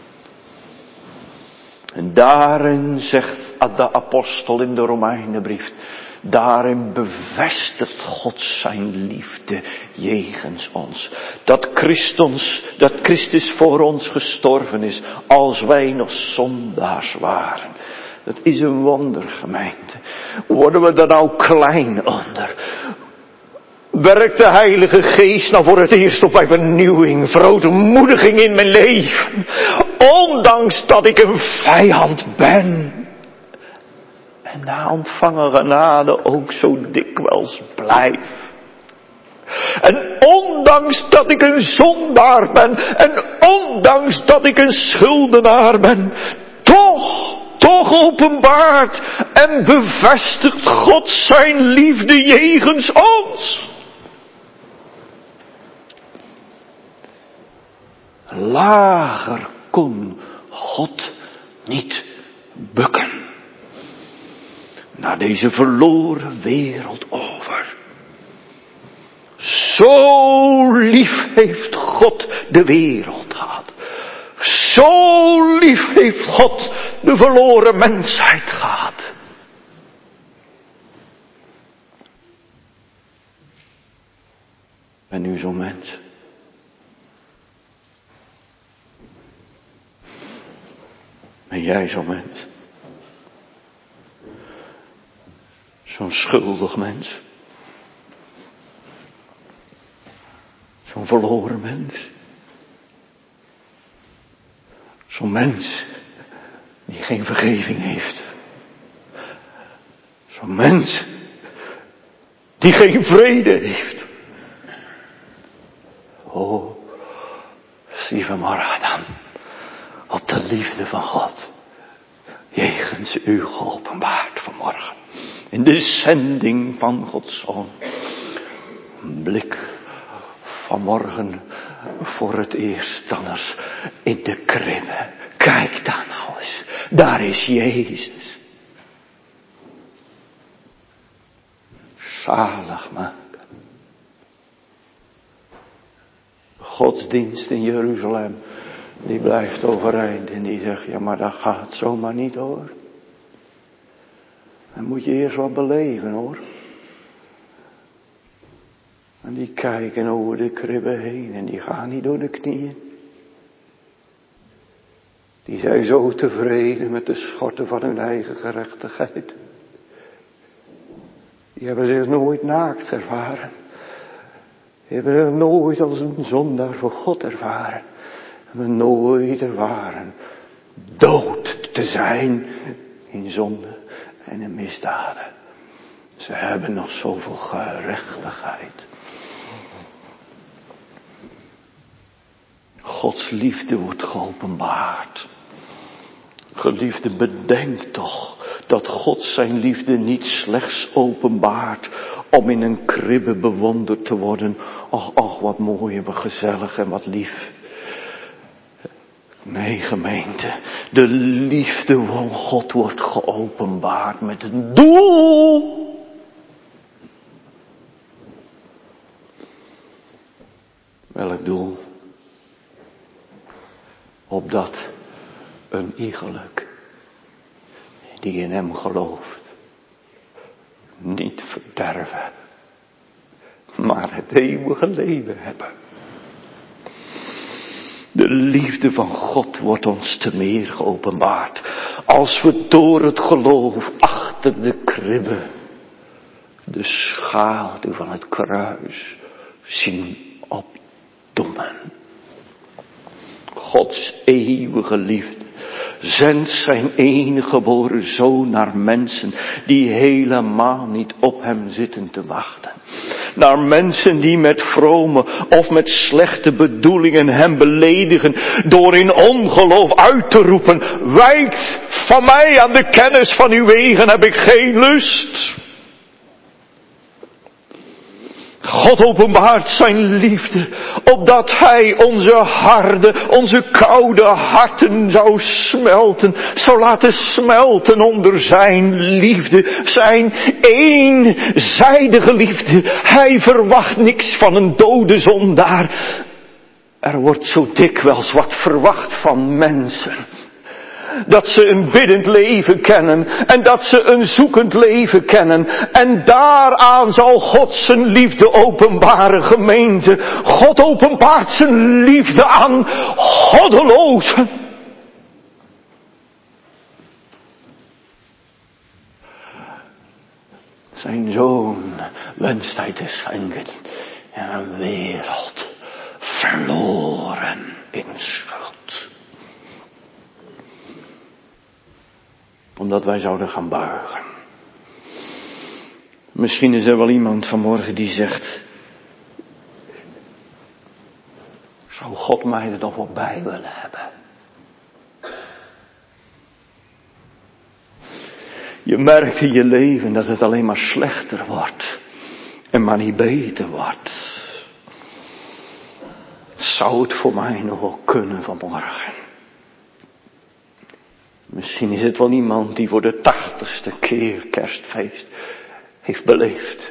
En daarin zegt de apostel in de Romeinenbrief, daarin bevestigt God zijn liefde jegens ons. Dat Christus, dat Christus voor ons gestorven is, als wij nog zondaars waren. Dat is een wonder, gemeente. Worden we er nou klein onder? Werkt de Heilige Geest nou voor het eerst op mijn vernieuwing, verootmoediging in mijn leven. Ondanks dat ik een vijand ben. En na ontvangen genade ook zo dikwijls blijf. En ondanks dat ik een zondaar ben. En ondanks dat ik een schuldenaar ben. Toch, toch openbaart en bevestigt God zijn liefde jegens ons. Lager kon God niet bukken. Naar deze verloren wereld over. Zo lief heeft God de wereld gehad. Zo lief heeft God de verloren mensheid gehad. Ben u zo'n mens? Ben jij zo'n mens? Zo'n schuldig mens? Zo'n verloren mens? Zo'n mens die geen vergeving heeft? Zo'n mens die geen vrede heeft? Oh, zie vanmorgen dan op de liefde van God jegens u geopenbaard vanmorgen. In de zending van Gods Zoon. Een blik vanmorgen voor het eerst dan eens in de kribbe. Kijk daar nou eens. Daar is Jezus. zalig maken. Godsdienst in Jeruzalem, die blijft overeind en die zegt, ja maar dat gaat zomaar niet hoor. Dan moet je eerst wat beleven hoor. En die kijken over de kribben heen en die gaan niet door de knieën. Die zijn zo tevreden met de schorten van hun eigen gerechtigheid. Die hebben zich nooit naakt ervaren. Die hebben zich nooit als een zondaar voor God ervaren. Hebben nooit ervaren dood te zijn in zonde en in misdaden. Ze hebben nog zoveel gerechtigheid. Gods liefde wordt geopenbaard. Geliefde, bedenk toch dat God zijn liefde niet slechts openbaart om in een kribbe bewonderd te worden. Och, och, wat mooi en wat gezellig en wat lief. Nee, gemeente, de liefde van God wordt geopenbaard met een doel. Welk doel? Opdat een iegelijk die in hem gelooft niet verderven, maar het eeuwige leven hebben. De liefde van God wordt ons te meer geopenbaard als we door het geloof achter de kribbe de schaduw van het kruis zien opdoemen. Gods eeuwige liefde zendt zijn enige geboren zoon naar mensen die helemaal niet op hem zitten te wachten. Naar mensen die met vrome of met slechte bedoelingen hem beledigen door in ongeloof uit te roepen: wijkt van mij, aan de kennis van uw wegen heb ik geen lust. God openbaart zijn liefde, opdat hij onze harde, onze koude harten zou smelten, zou laten smelten onder zijn liefde, zijn eenzijdige liefde. Hij verwacht niks van een dode zondaar. Er wordt zo dikwijls wat verwacht van mensen. Dat ze een biddend leven kennen. En dat ze een zoekend leven kennen. En daaraan zal God zijn liefde openbaren, gemeente. God openbaart zijn liefde aan goddelozen. Zijn zoon wenst hij te schenken in een wereld verloren in schuld. Omdat wij zouden gaan buigen. Misschien is er wel iemand vanmorgen die zegt: zou God mij er nog wel bij willen hebben? Je merkt in je leven dat het alleen maar slechter wordt. En maar niet beter wordt. Zou het voor mij nog wel kunnen vanmorgen? Misschien is het wel iemand die voor de tachtigste keer kerstfeest heeft beleefd.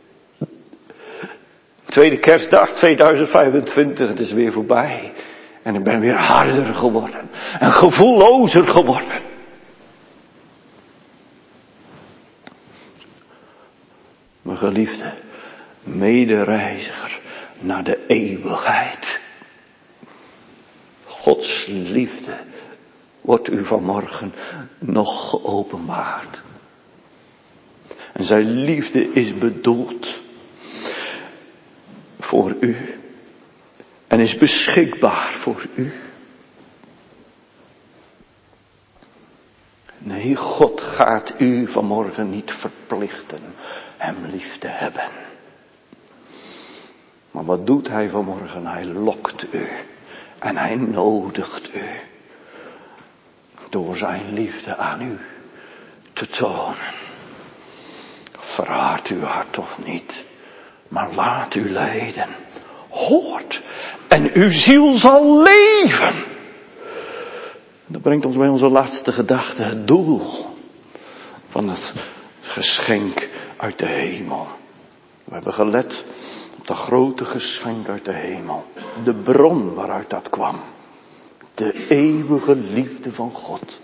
Tweede kerstdag tweeduizend vijfentwintig, het is weer voorbij. En ik ben weer harder geworden. En gevoellozer geworden. Mijn geliefde medereiziger naar de eeuwigheid. Gods liefde wordt u vanmorgen nog geopenbaard. En zijn liefde is bedoeld voor u. En is beschikbaar voor u. Nee, God gaat u vanmorgen niet verplichten hem lief te hebben. Maar wat doet hij vanmorgen? Hij lokt u. En hij nodigt u. Door zijn liefde aan u te tonen. Verhard uw hart toch niet. Maar laat u leiden. Hoort. En uw ziel zal leven. Dat brengt ons bij onze laatste gedachte. Het doel van het geschenk uit de hemel. We hebben gelet op dat grote geschenk uit de hemel. De bron waaruit dat kwam. De eeuwige liefde van God.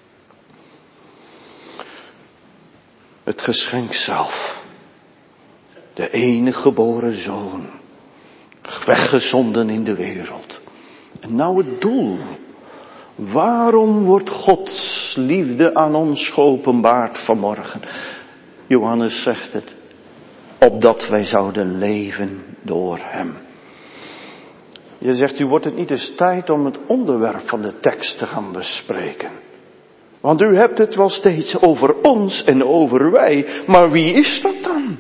Het geschenk zelf. De enige geboren zoon. Weggezonden in de wereld. En nou het doel. Waarom wordt Gods liefde aan ons geopenbaard vanmorgen? Johannes zegt het. Opdat wij zouden leven door hem. Je zegt, u wordt het niet eens tijd om het onderwerp van de tekst te gaan bespreken. Want u hebt het wel steeds over ons en over wij. Maar wie is dat dan?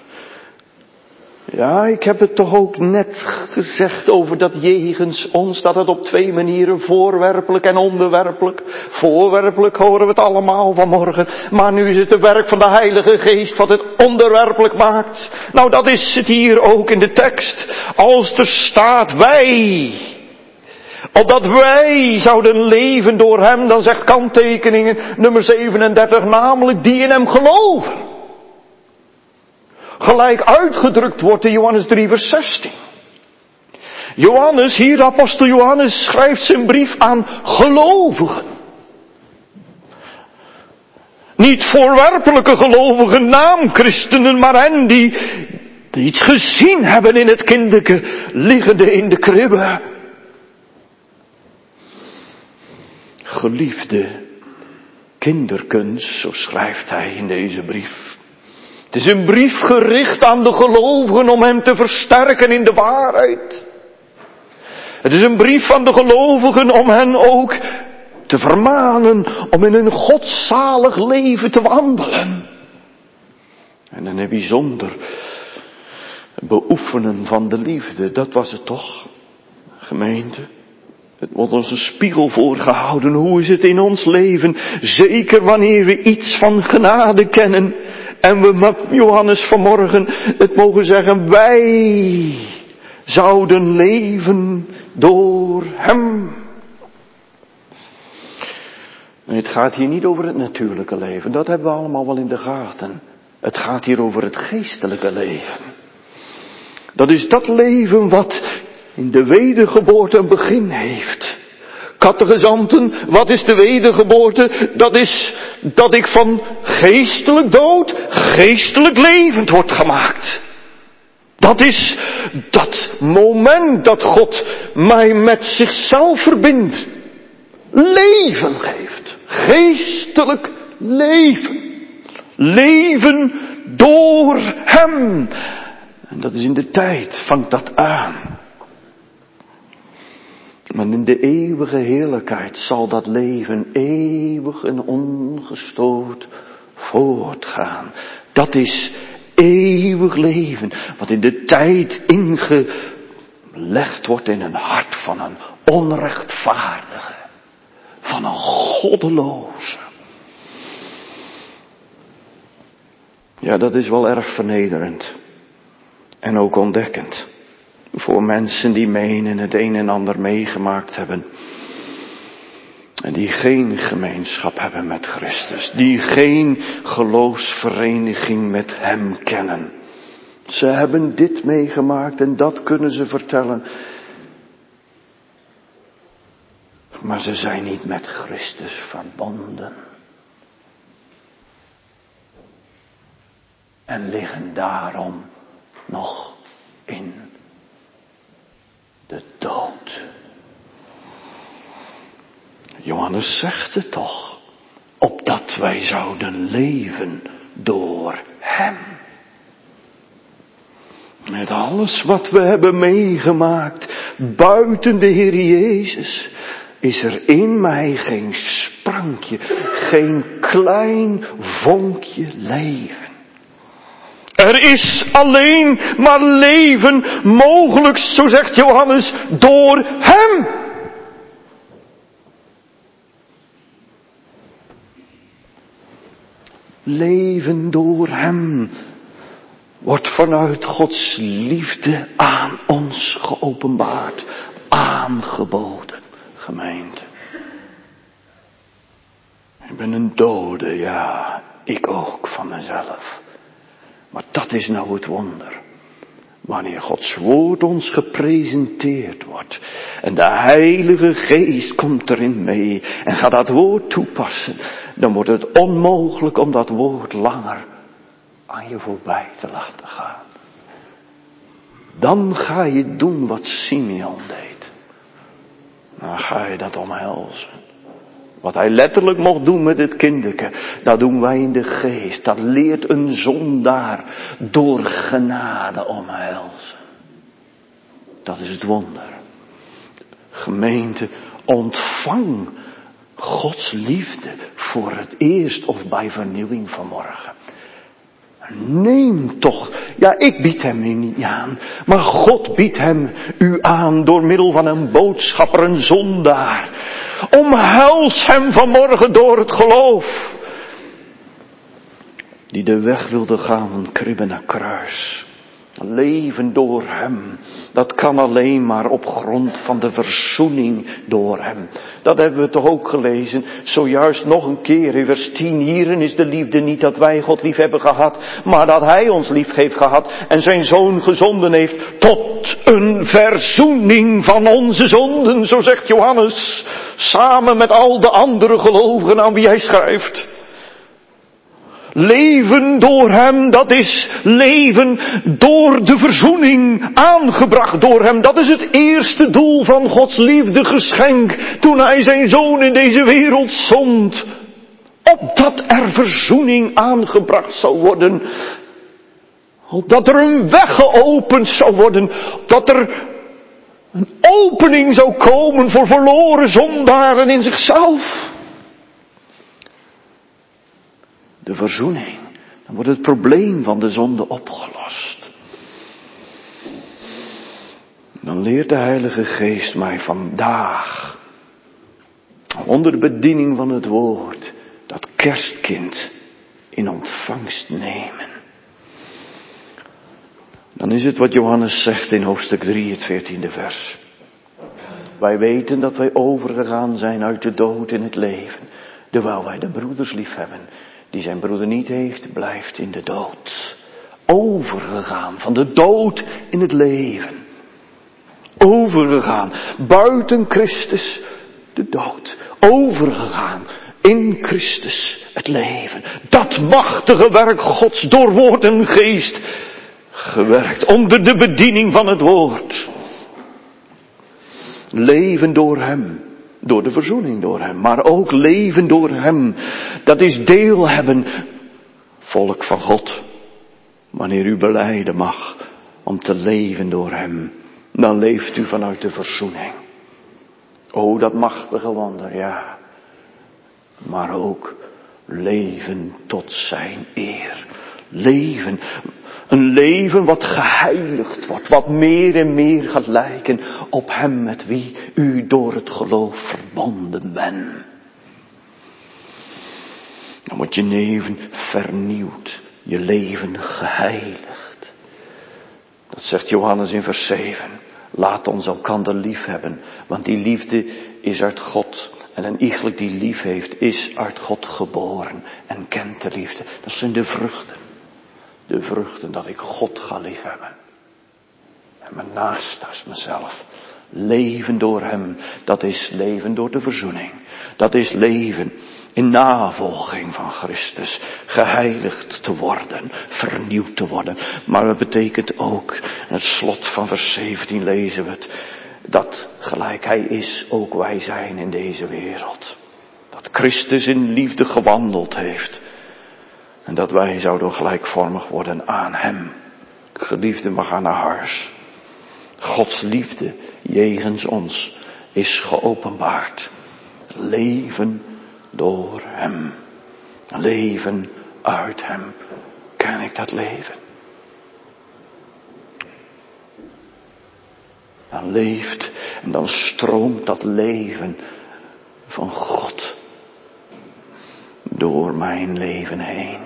Ja, ik heb het toch ook net gezegd over dat jegens ons, dat het op twee manieren voorwerpelijk en onderwerpelijk. Voorwerpelijk horen we het allemaal vanmorgen. Maar nu is het het werk van de Heilige Geest wat het onderwerpelijk maakt. Nou, dat is het hier ook in de tekst. Als er staat wij. Opdat wij zouden leven door hem, dan zegt kanttekeningen nummer zevenendertig, namelijk die in hem geloven. Gelijk uitgedrukt wordt in Johannes drie vers zestien. Johannes, hier apostel Johannes, schrijft zijn brief aan gelovigen. Niet voorwerpelijke gelovigen, naamchristenen, maar hen die, die iets gezien hebben in het kinderke, liggende in de kribbe. Geliefde kinderkens, zo schrijft hij in deze brief. Het is een brief gericht aan de gelovigen om hem te versterken in de waarheid. Het is een brief aan de gelovigen om hen ook te vermanen om in een godzalig leven te wandelen. En in het bijzonder beoefenen van de liefde, dat was het toch, gemeente. Het wordt ons een spiegel voorgehouden. Hoe is het in ons leven? Zeker wanneer we iets van genade kennen. En we met Johannes vanmorgen het mogen zeggen. Wij zouden leven door hem. En het gaat hier niet over het natuurlijke leven. Dat hebben we allemaal wel in de gaten. Het gaat hier over het geestelijke leven. Dat is dat leven wat in de wedergeboorte een begin heeft. Catechizanten, wat is de wedergeboorte? Dat is dat ik van geestelijk dood, geestelijk levend word gemaakt. Dat is dat moment dat God mij met zichzelf verbindt. Leven geeft. Geestelijk leven. Leven door hem. En dat is in de tijd, vangt dat aan. Maar in de eeuwige heerlijkheid zal dat leven eeuwig en ongestoord voortgaan. Dat is eeuwig leven, wat in de tijd ingelegd wordt in een hart van een onrechtvaardige, van een goddeloze. Ja, dat is wel erg vernederend en ook ontdekkend. Voor mensen die menen het een en ander meegemaakt hebben. En die geen gemeenschap hebben met Christus. Die geen geloofsvereniging met hem kennen. Ze hebben dit meegemaakt en dat kunnen ze vertellen. Maar ze zijn niet met Christus verbonden. En liggen daarom nog in de dood. Johannes zegt het toch. Opdat wij zouden leven door hem. Met alles wat we hebben meegemaakt. Buiten de Heer Jezus. Is er in mij geen sprankje. Geen klein vonkje leven. Er is alleen maar leven mogelijk, zo zegt Johannes, door hem. Leven door hem wordt vanuit Gods liefde aan ons geopenbaard, aangeboden, gemeente. Ik ben een dode, ja, ik ook van mezelf. Maar dat is nou het wonder. Wanneer Gods woord ons gepresenteerd wordt. En de Heilige Geest komt erin mee. En gaat dat woord toepassen. Dan wordt het onmogelijk om dat woord langer aan je voorbij te laten gaan. Dan ga je doen wat Simeon deed. Dan ga je dat omhelzen. Wat hij letterlijk mocht doen met het kinderke, dat doen wij in de geest. Dat leert een zondaar door genade omhelzen. Dat is het wonder. Gemeente, ontvang Gods liefde voor het eerst of bij vernieuwing vanmorgen. Neem toch, ja ik bied hem u niet aan, maar God biedt hem u aan door middel van een boodschapper, een zondaar. Omhels hem vanmorgen door het geloof. Die de weg wilde gaan van kribben naar kruis. Leven door hem. Dat kan alleen maar op grond van de verzoening door hem. Dat hebben we toch ook gelezen. Zojuist nog een keer in vers tien. Hierin is de liefde niet dat wij God lief hebben gehad. Maar dat hij ons lief heeft gehad. En zijn zoon gezonden heeft. Tot een verzoening van onze zonden. Zo zegt Johannes. Samen met al de andere gelovigen aan wie hij schrijft. Leven door hem, dat is leven door de verzoening, aangebracht door hem. Dat is het eerste doel van Gods liefdegeschenk toen hij zijn zoon in deze wereld zond. Opdat er verzoening aangebracht zou worden. Opdat er een weg geopend zou worden. Dat er een opening zou komen voor verloren zondaren in zichzelf. De verzoening. Dan wordt het probleem van de zonde opgelost. Dan leert de Heilige Geest mij vandaag, onder de bediening van het woord, dat kerstkind in ontvangst nemen. Dan is het wat Johannes zegt in hoofdstuk drie, het veertiende vers. Wij weten dat wij overgegaan zijn uit de dood in het leven, terwijl wij de broeders lief hebben. Die zijn broeder niet heeft, blijft in de dood. Overgegaan van de dood in het leven. Overgegaan. Buiten Christus de dood. Overgegaan in Christus het leven. Dat machtige werk Gods door woord en geest gewerkt. Onder de bediening van het woord. Leven door hem. Door de verzoening door hem. Maar ook leven door hem. Dat is deel hebben. Volk van God. Wanneer u belijden mag. Om te leven door hem. Dan leeft u vanuit de verzoening. O dat machtige wonder. Ja. Maar ook leven tot zijn eer. Leven. Een leven wat geheiligd wordt. Wat meer en meer gaat lijken op hem met wie u door het geloof verbonden bent. Dan wordt je leven vernieuwd. Je leven geheiligd. Dat zegt Johannes in vers zeven. Laat ons elkander lief hebben. Want die liefde is uit God. En een iegelijk die lief heeft is uit God geboren. En kent de liefde. Dat zijn de vruchten. De vruchten dat ik God ga liefhebben. En mijn naast als mezelf. Leven door hem. Dat is leven door de verzoening. Dat is leven in navolging van Christus. Geheiligd te worden. Vernieuwd te worden. Maar dat betekent ook. In het slot van vers zeventien lezen we het. Dat gelijk hij is ook wij zijn in deze wereld. Dat Christus in liefde gewandeld heeft. En dat wij zouden gelijkvormig worden aan hem. Geliefde, we gaan naar huis. Gods liefde jegens ons is geopenbaard. Leven door hem. Leven uit hem. Ken ik dat leven? Dan leeft en dan stroomt dat leven van God door mijn leven heen.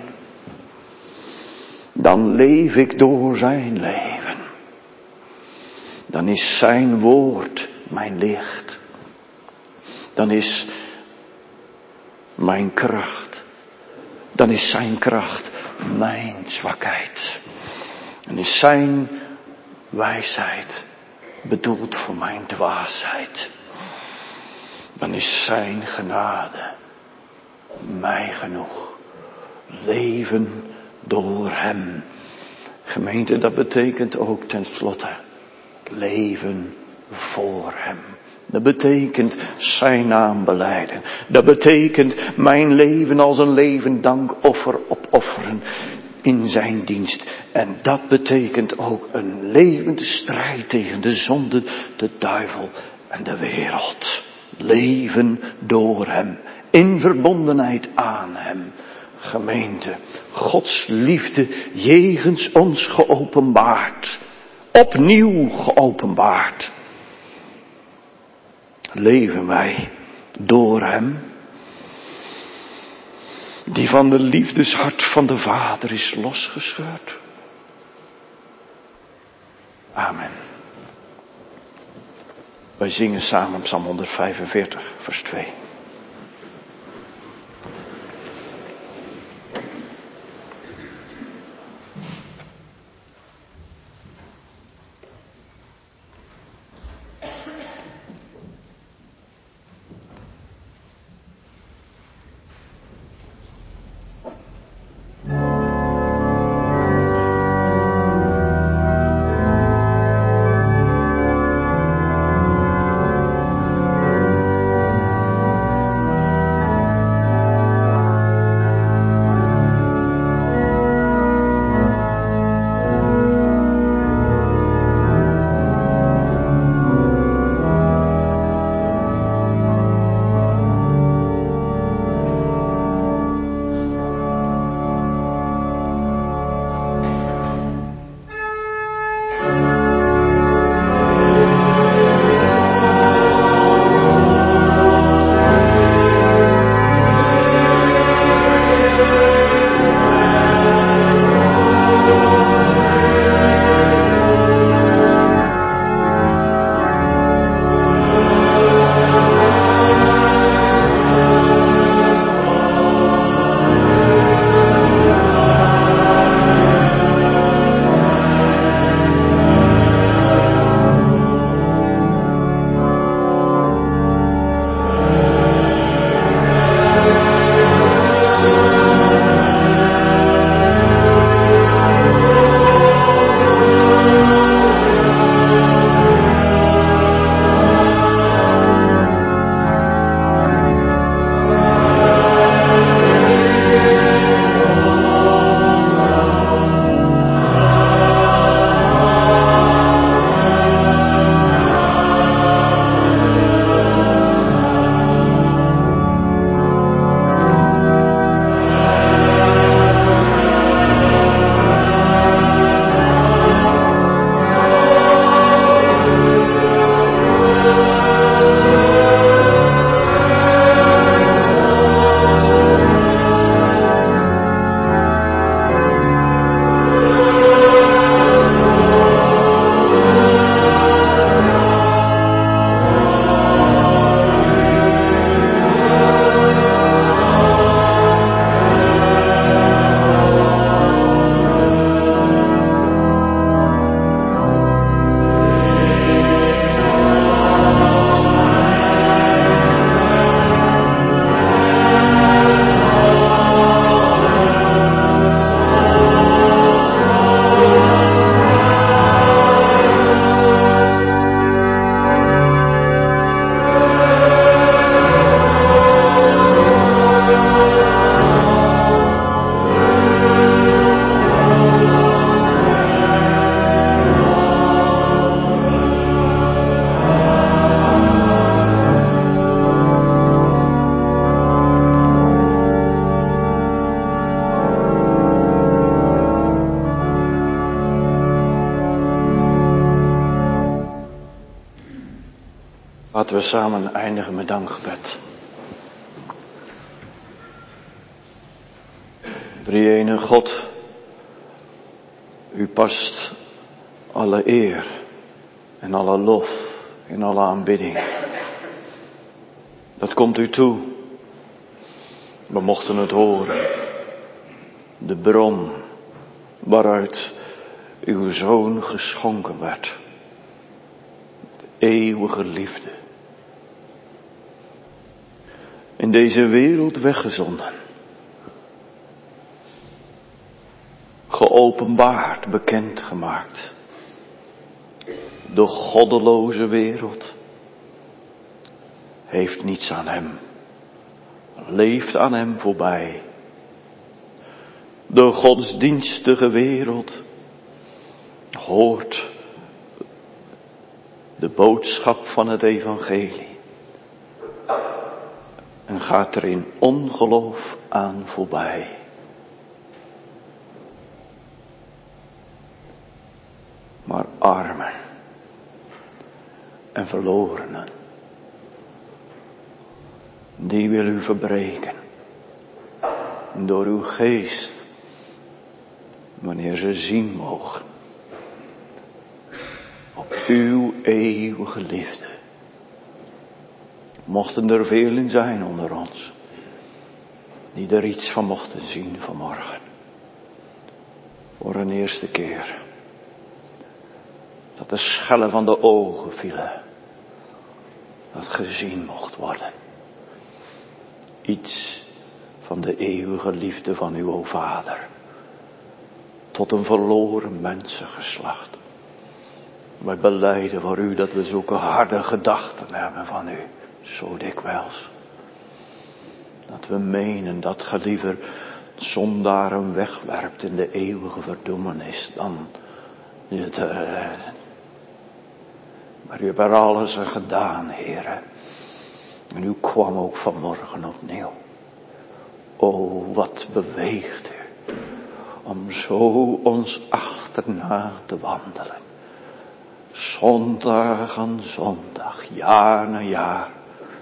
Dan leef ik door zijn leven. Dan is zijn woord mijn licht. Dan is mijn kracht. Dan is zijn kracht mijn zwakheid. En is zijn wijsheid bedoeld voor mijn dwaasheid. Dan is zijn genade mij genoeg. Leven door hem. Gemeente, dat betekent ook tenslotte leven voor hem. Dat betekent zijn naam belijden. Dat betekent mijn leven als een levend dankoffer opofferen in zijn dienst. En dat betekent ook een levende strijd tegen de zonde, de duivel en de wereld. Leven door hem. In verbondenheid aan hem. Gemeente, Gods liefde jegens ons geopenbaard. Opnieuw geopenbaard. Leven wij door hem, die van de liefdeshart van de Vader is losgescheurd. Amen. Wij zingen samen Psalm honderdvijfenveertig, vers twee. Laten we samen eindigen met dankgebed. Drie-ene God, u past alle eer en alle lof en alle aanbidding. Dat komt u toe. We mochten het horen. de bron waaruit uw Zoon geschonken werd. De eeuwige liefde. In deze wereld weggezonden. Geopenbaard, bekendgemaakt. De goddeloze wereld heeft niets aan hem. Leeft aan hem voorbij. De godsdienstige wereld hoort de boodschap van het evangelie. En gaat er in ongeloof aan voorbij. Maar armen en verlorenen, die wil u verbreken. Door uw geest, wanneer ze zien mogen. Op uw eeuwige liefde. Mochten er velen zijn onder ons, die er iets van mochten zien vanmorgen. Voor een eerste keer. Dat de schellen van de ogen vielen. Dat gezien mocht worden. Iets van de eeuwige liefde van uw o Vader. Tot een verloren mensengeslacht. Wij belijden voor u dat we zulke harde gedachten hebben van u. Zo dikwijls. Dat we menen dat ge liever zondaren wegwerpt in de eeuwige verdoemenis dan je te redden. Maar u hebt er alles aan gedaan, Heere. En u kwam ook vanmorgen opnieuw. O, wat beweegt u om zo ons achterna te wandelen. Zondag aan zondag, jaar na jaar.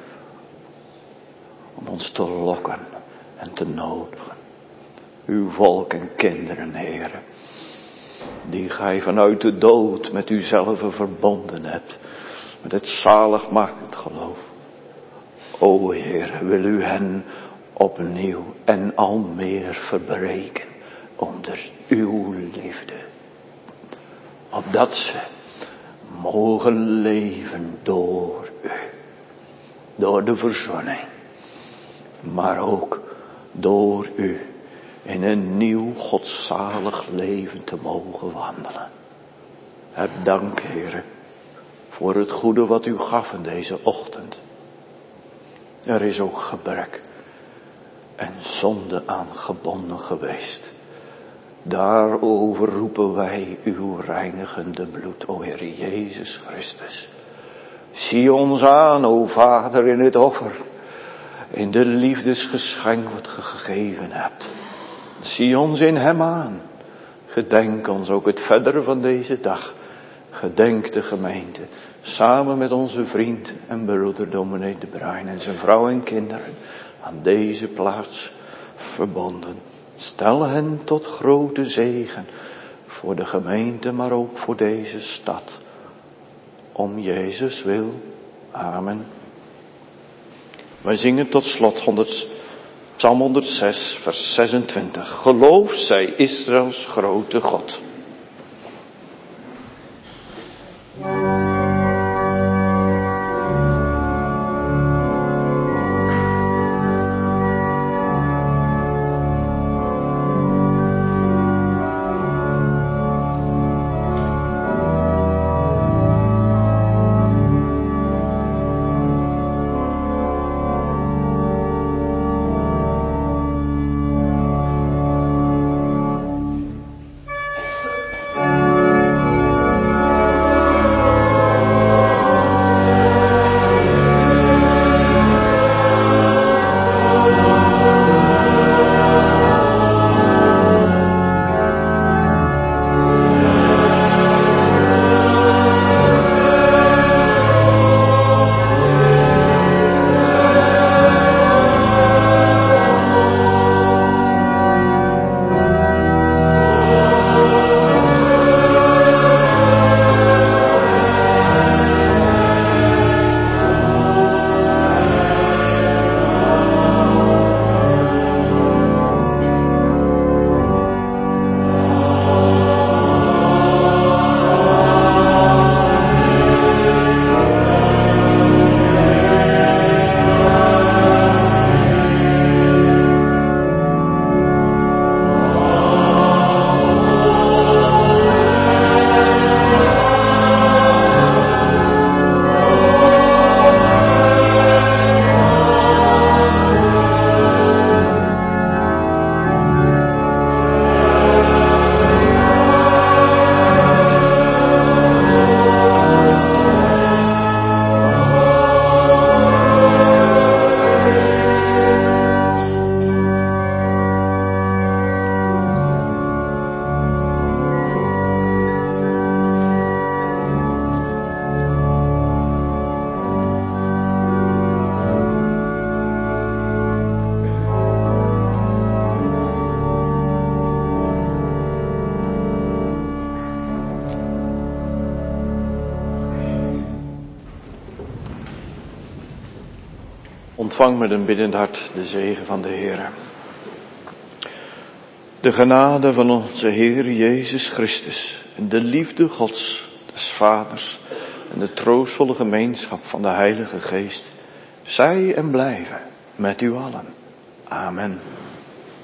Om ons te lokken en te nodigen. Uw volk en kinderen, Heere. Die gij vanuit de dood met uzelf verbonden hebt. Met het zaligmakend geloof. O Heere, wil u hen opnieuw en al meer verbreken. Onder uw liefde. Opdat ze mogen leven door u. Door de verzoening. Maar ook door u. In een nieuw godzalig leven te mogen wandelen. Heb dank, Heere. Voor het goede wat u gaf in deze ochtend. Er is ook gebrek. En zonde aan gebonden geweest. Daarover roepen wij uw reinigende bloed, o Heer Jezus Christus. Zie ons aan, o Vader, in het offer. In de liefdesgeschenk wat ge gegeven hebt. Zie ons in hem aan. Gedenk ons ook het verdere van deze dag. Gedenk de gemeente. Samen met onze vriend en broeder dominee De Bruin en zijn vrouw en kinderen. Aan deze plaats verbonden. Stel hen tot grote zegen. Voor de gemeente, maar ook voor deze stad. Om Jezus wil. Amen. Wij zingen tot slot honderd, Psalm honderdzes, vers zesentwintig. Geloof zij Israëls grote God. Ontvang met een biddend hart de zegen van de Heer. De genade van onze Heer Jezus Christus en de liefde Gods, des Vaders en de troostvolle gemeenschap van de Heilige Geest, zij en blijven met u allen. Amen.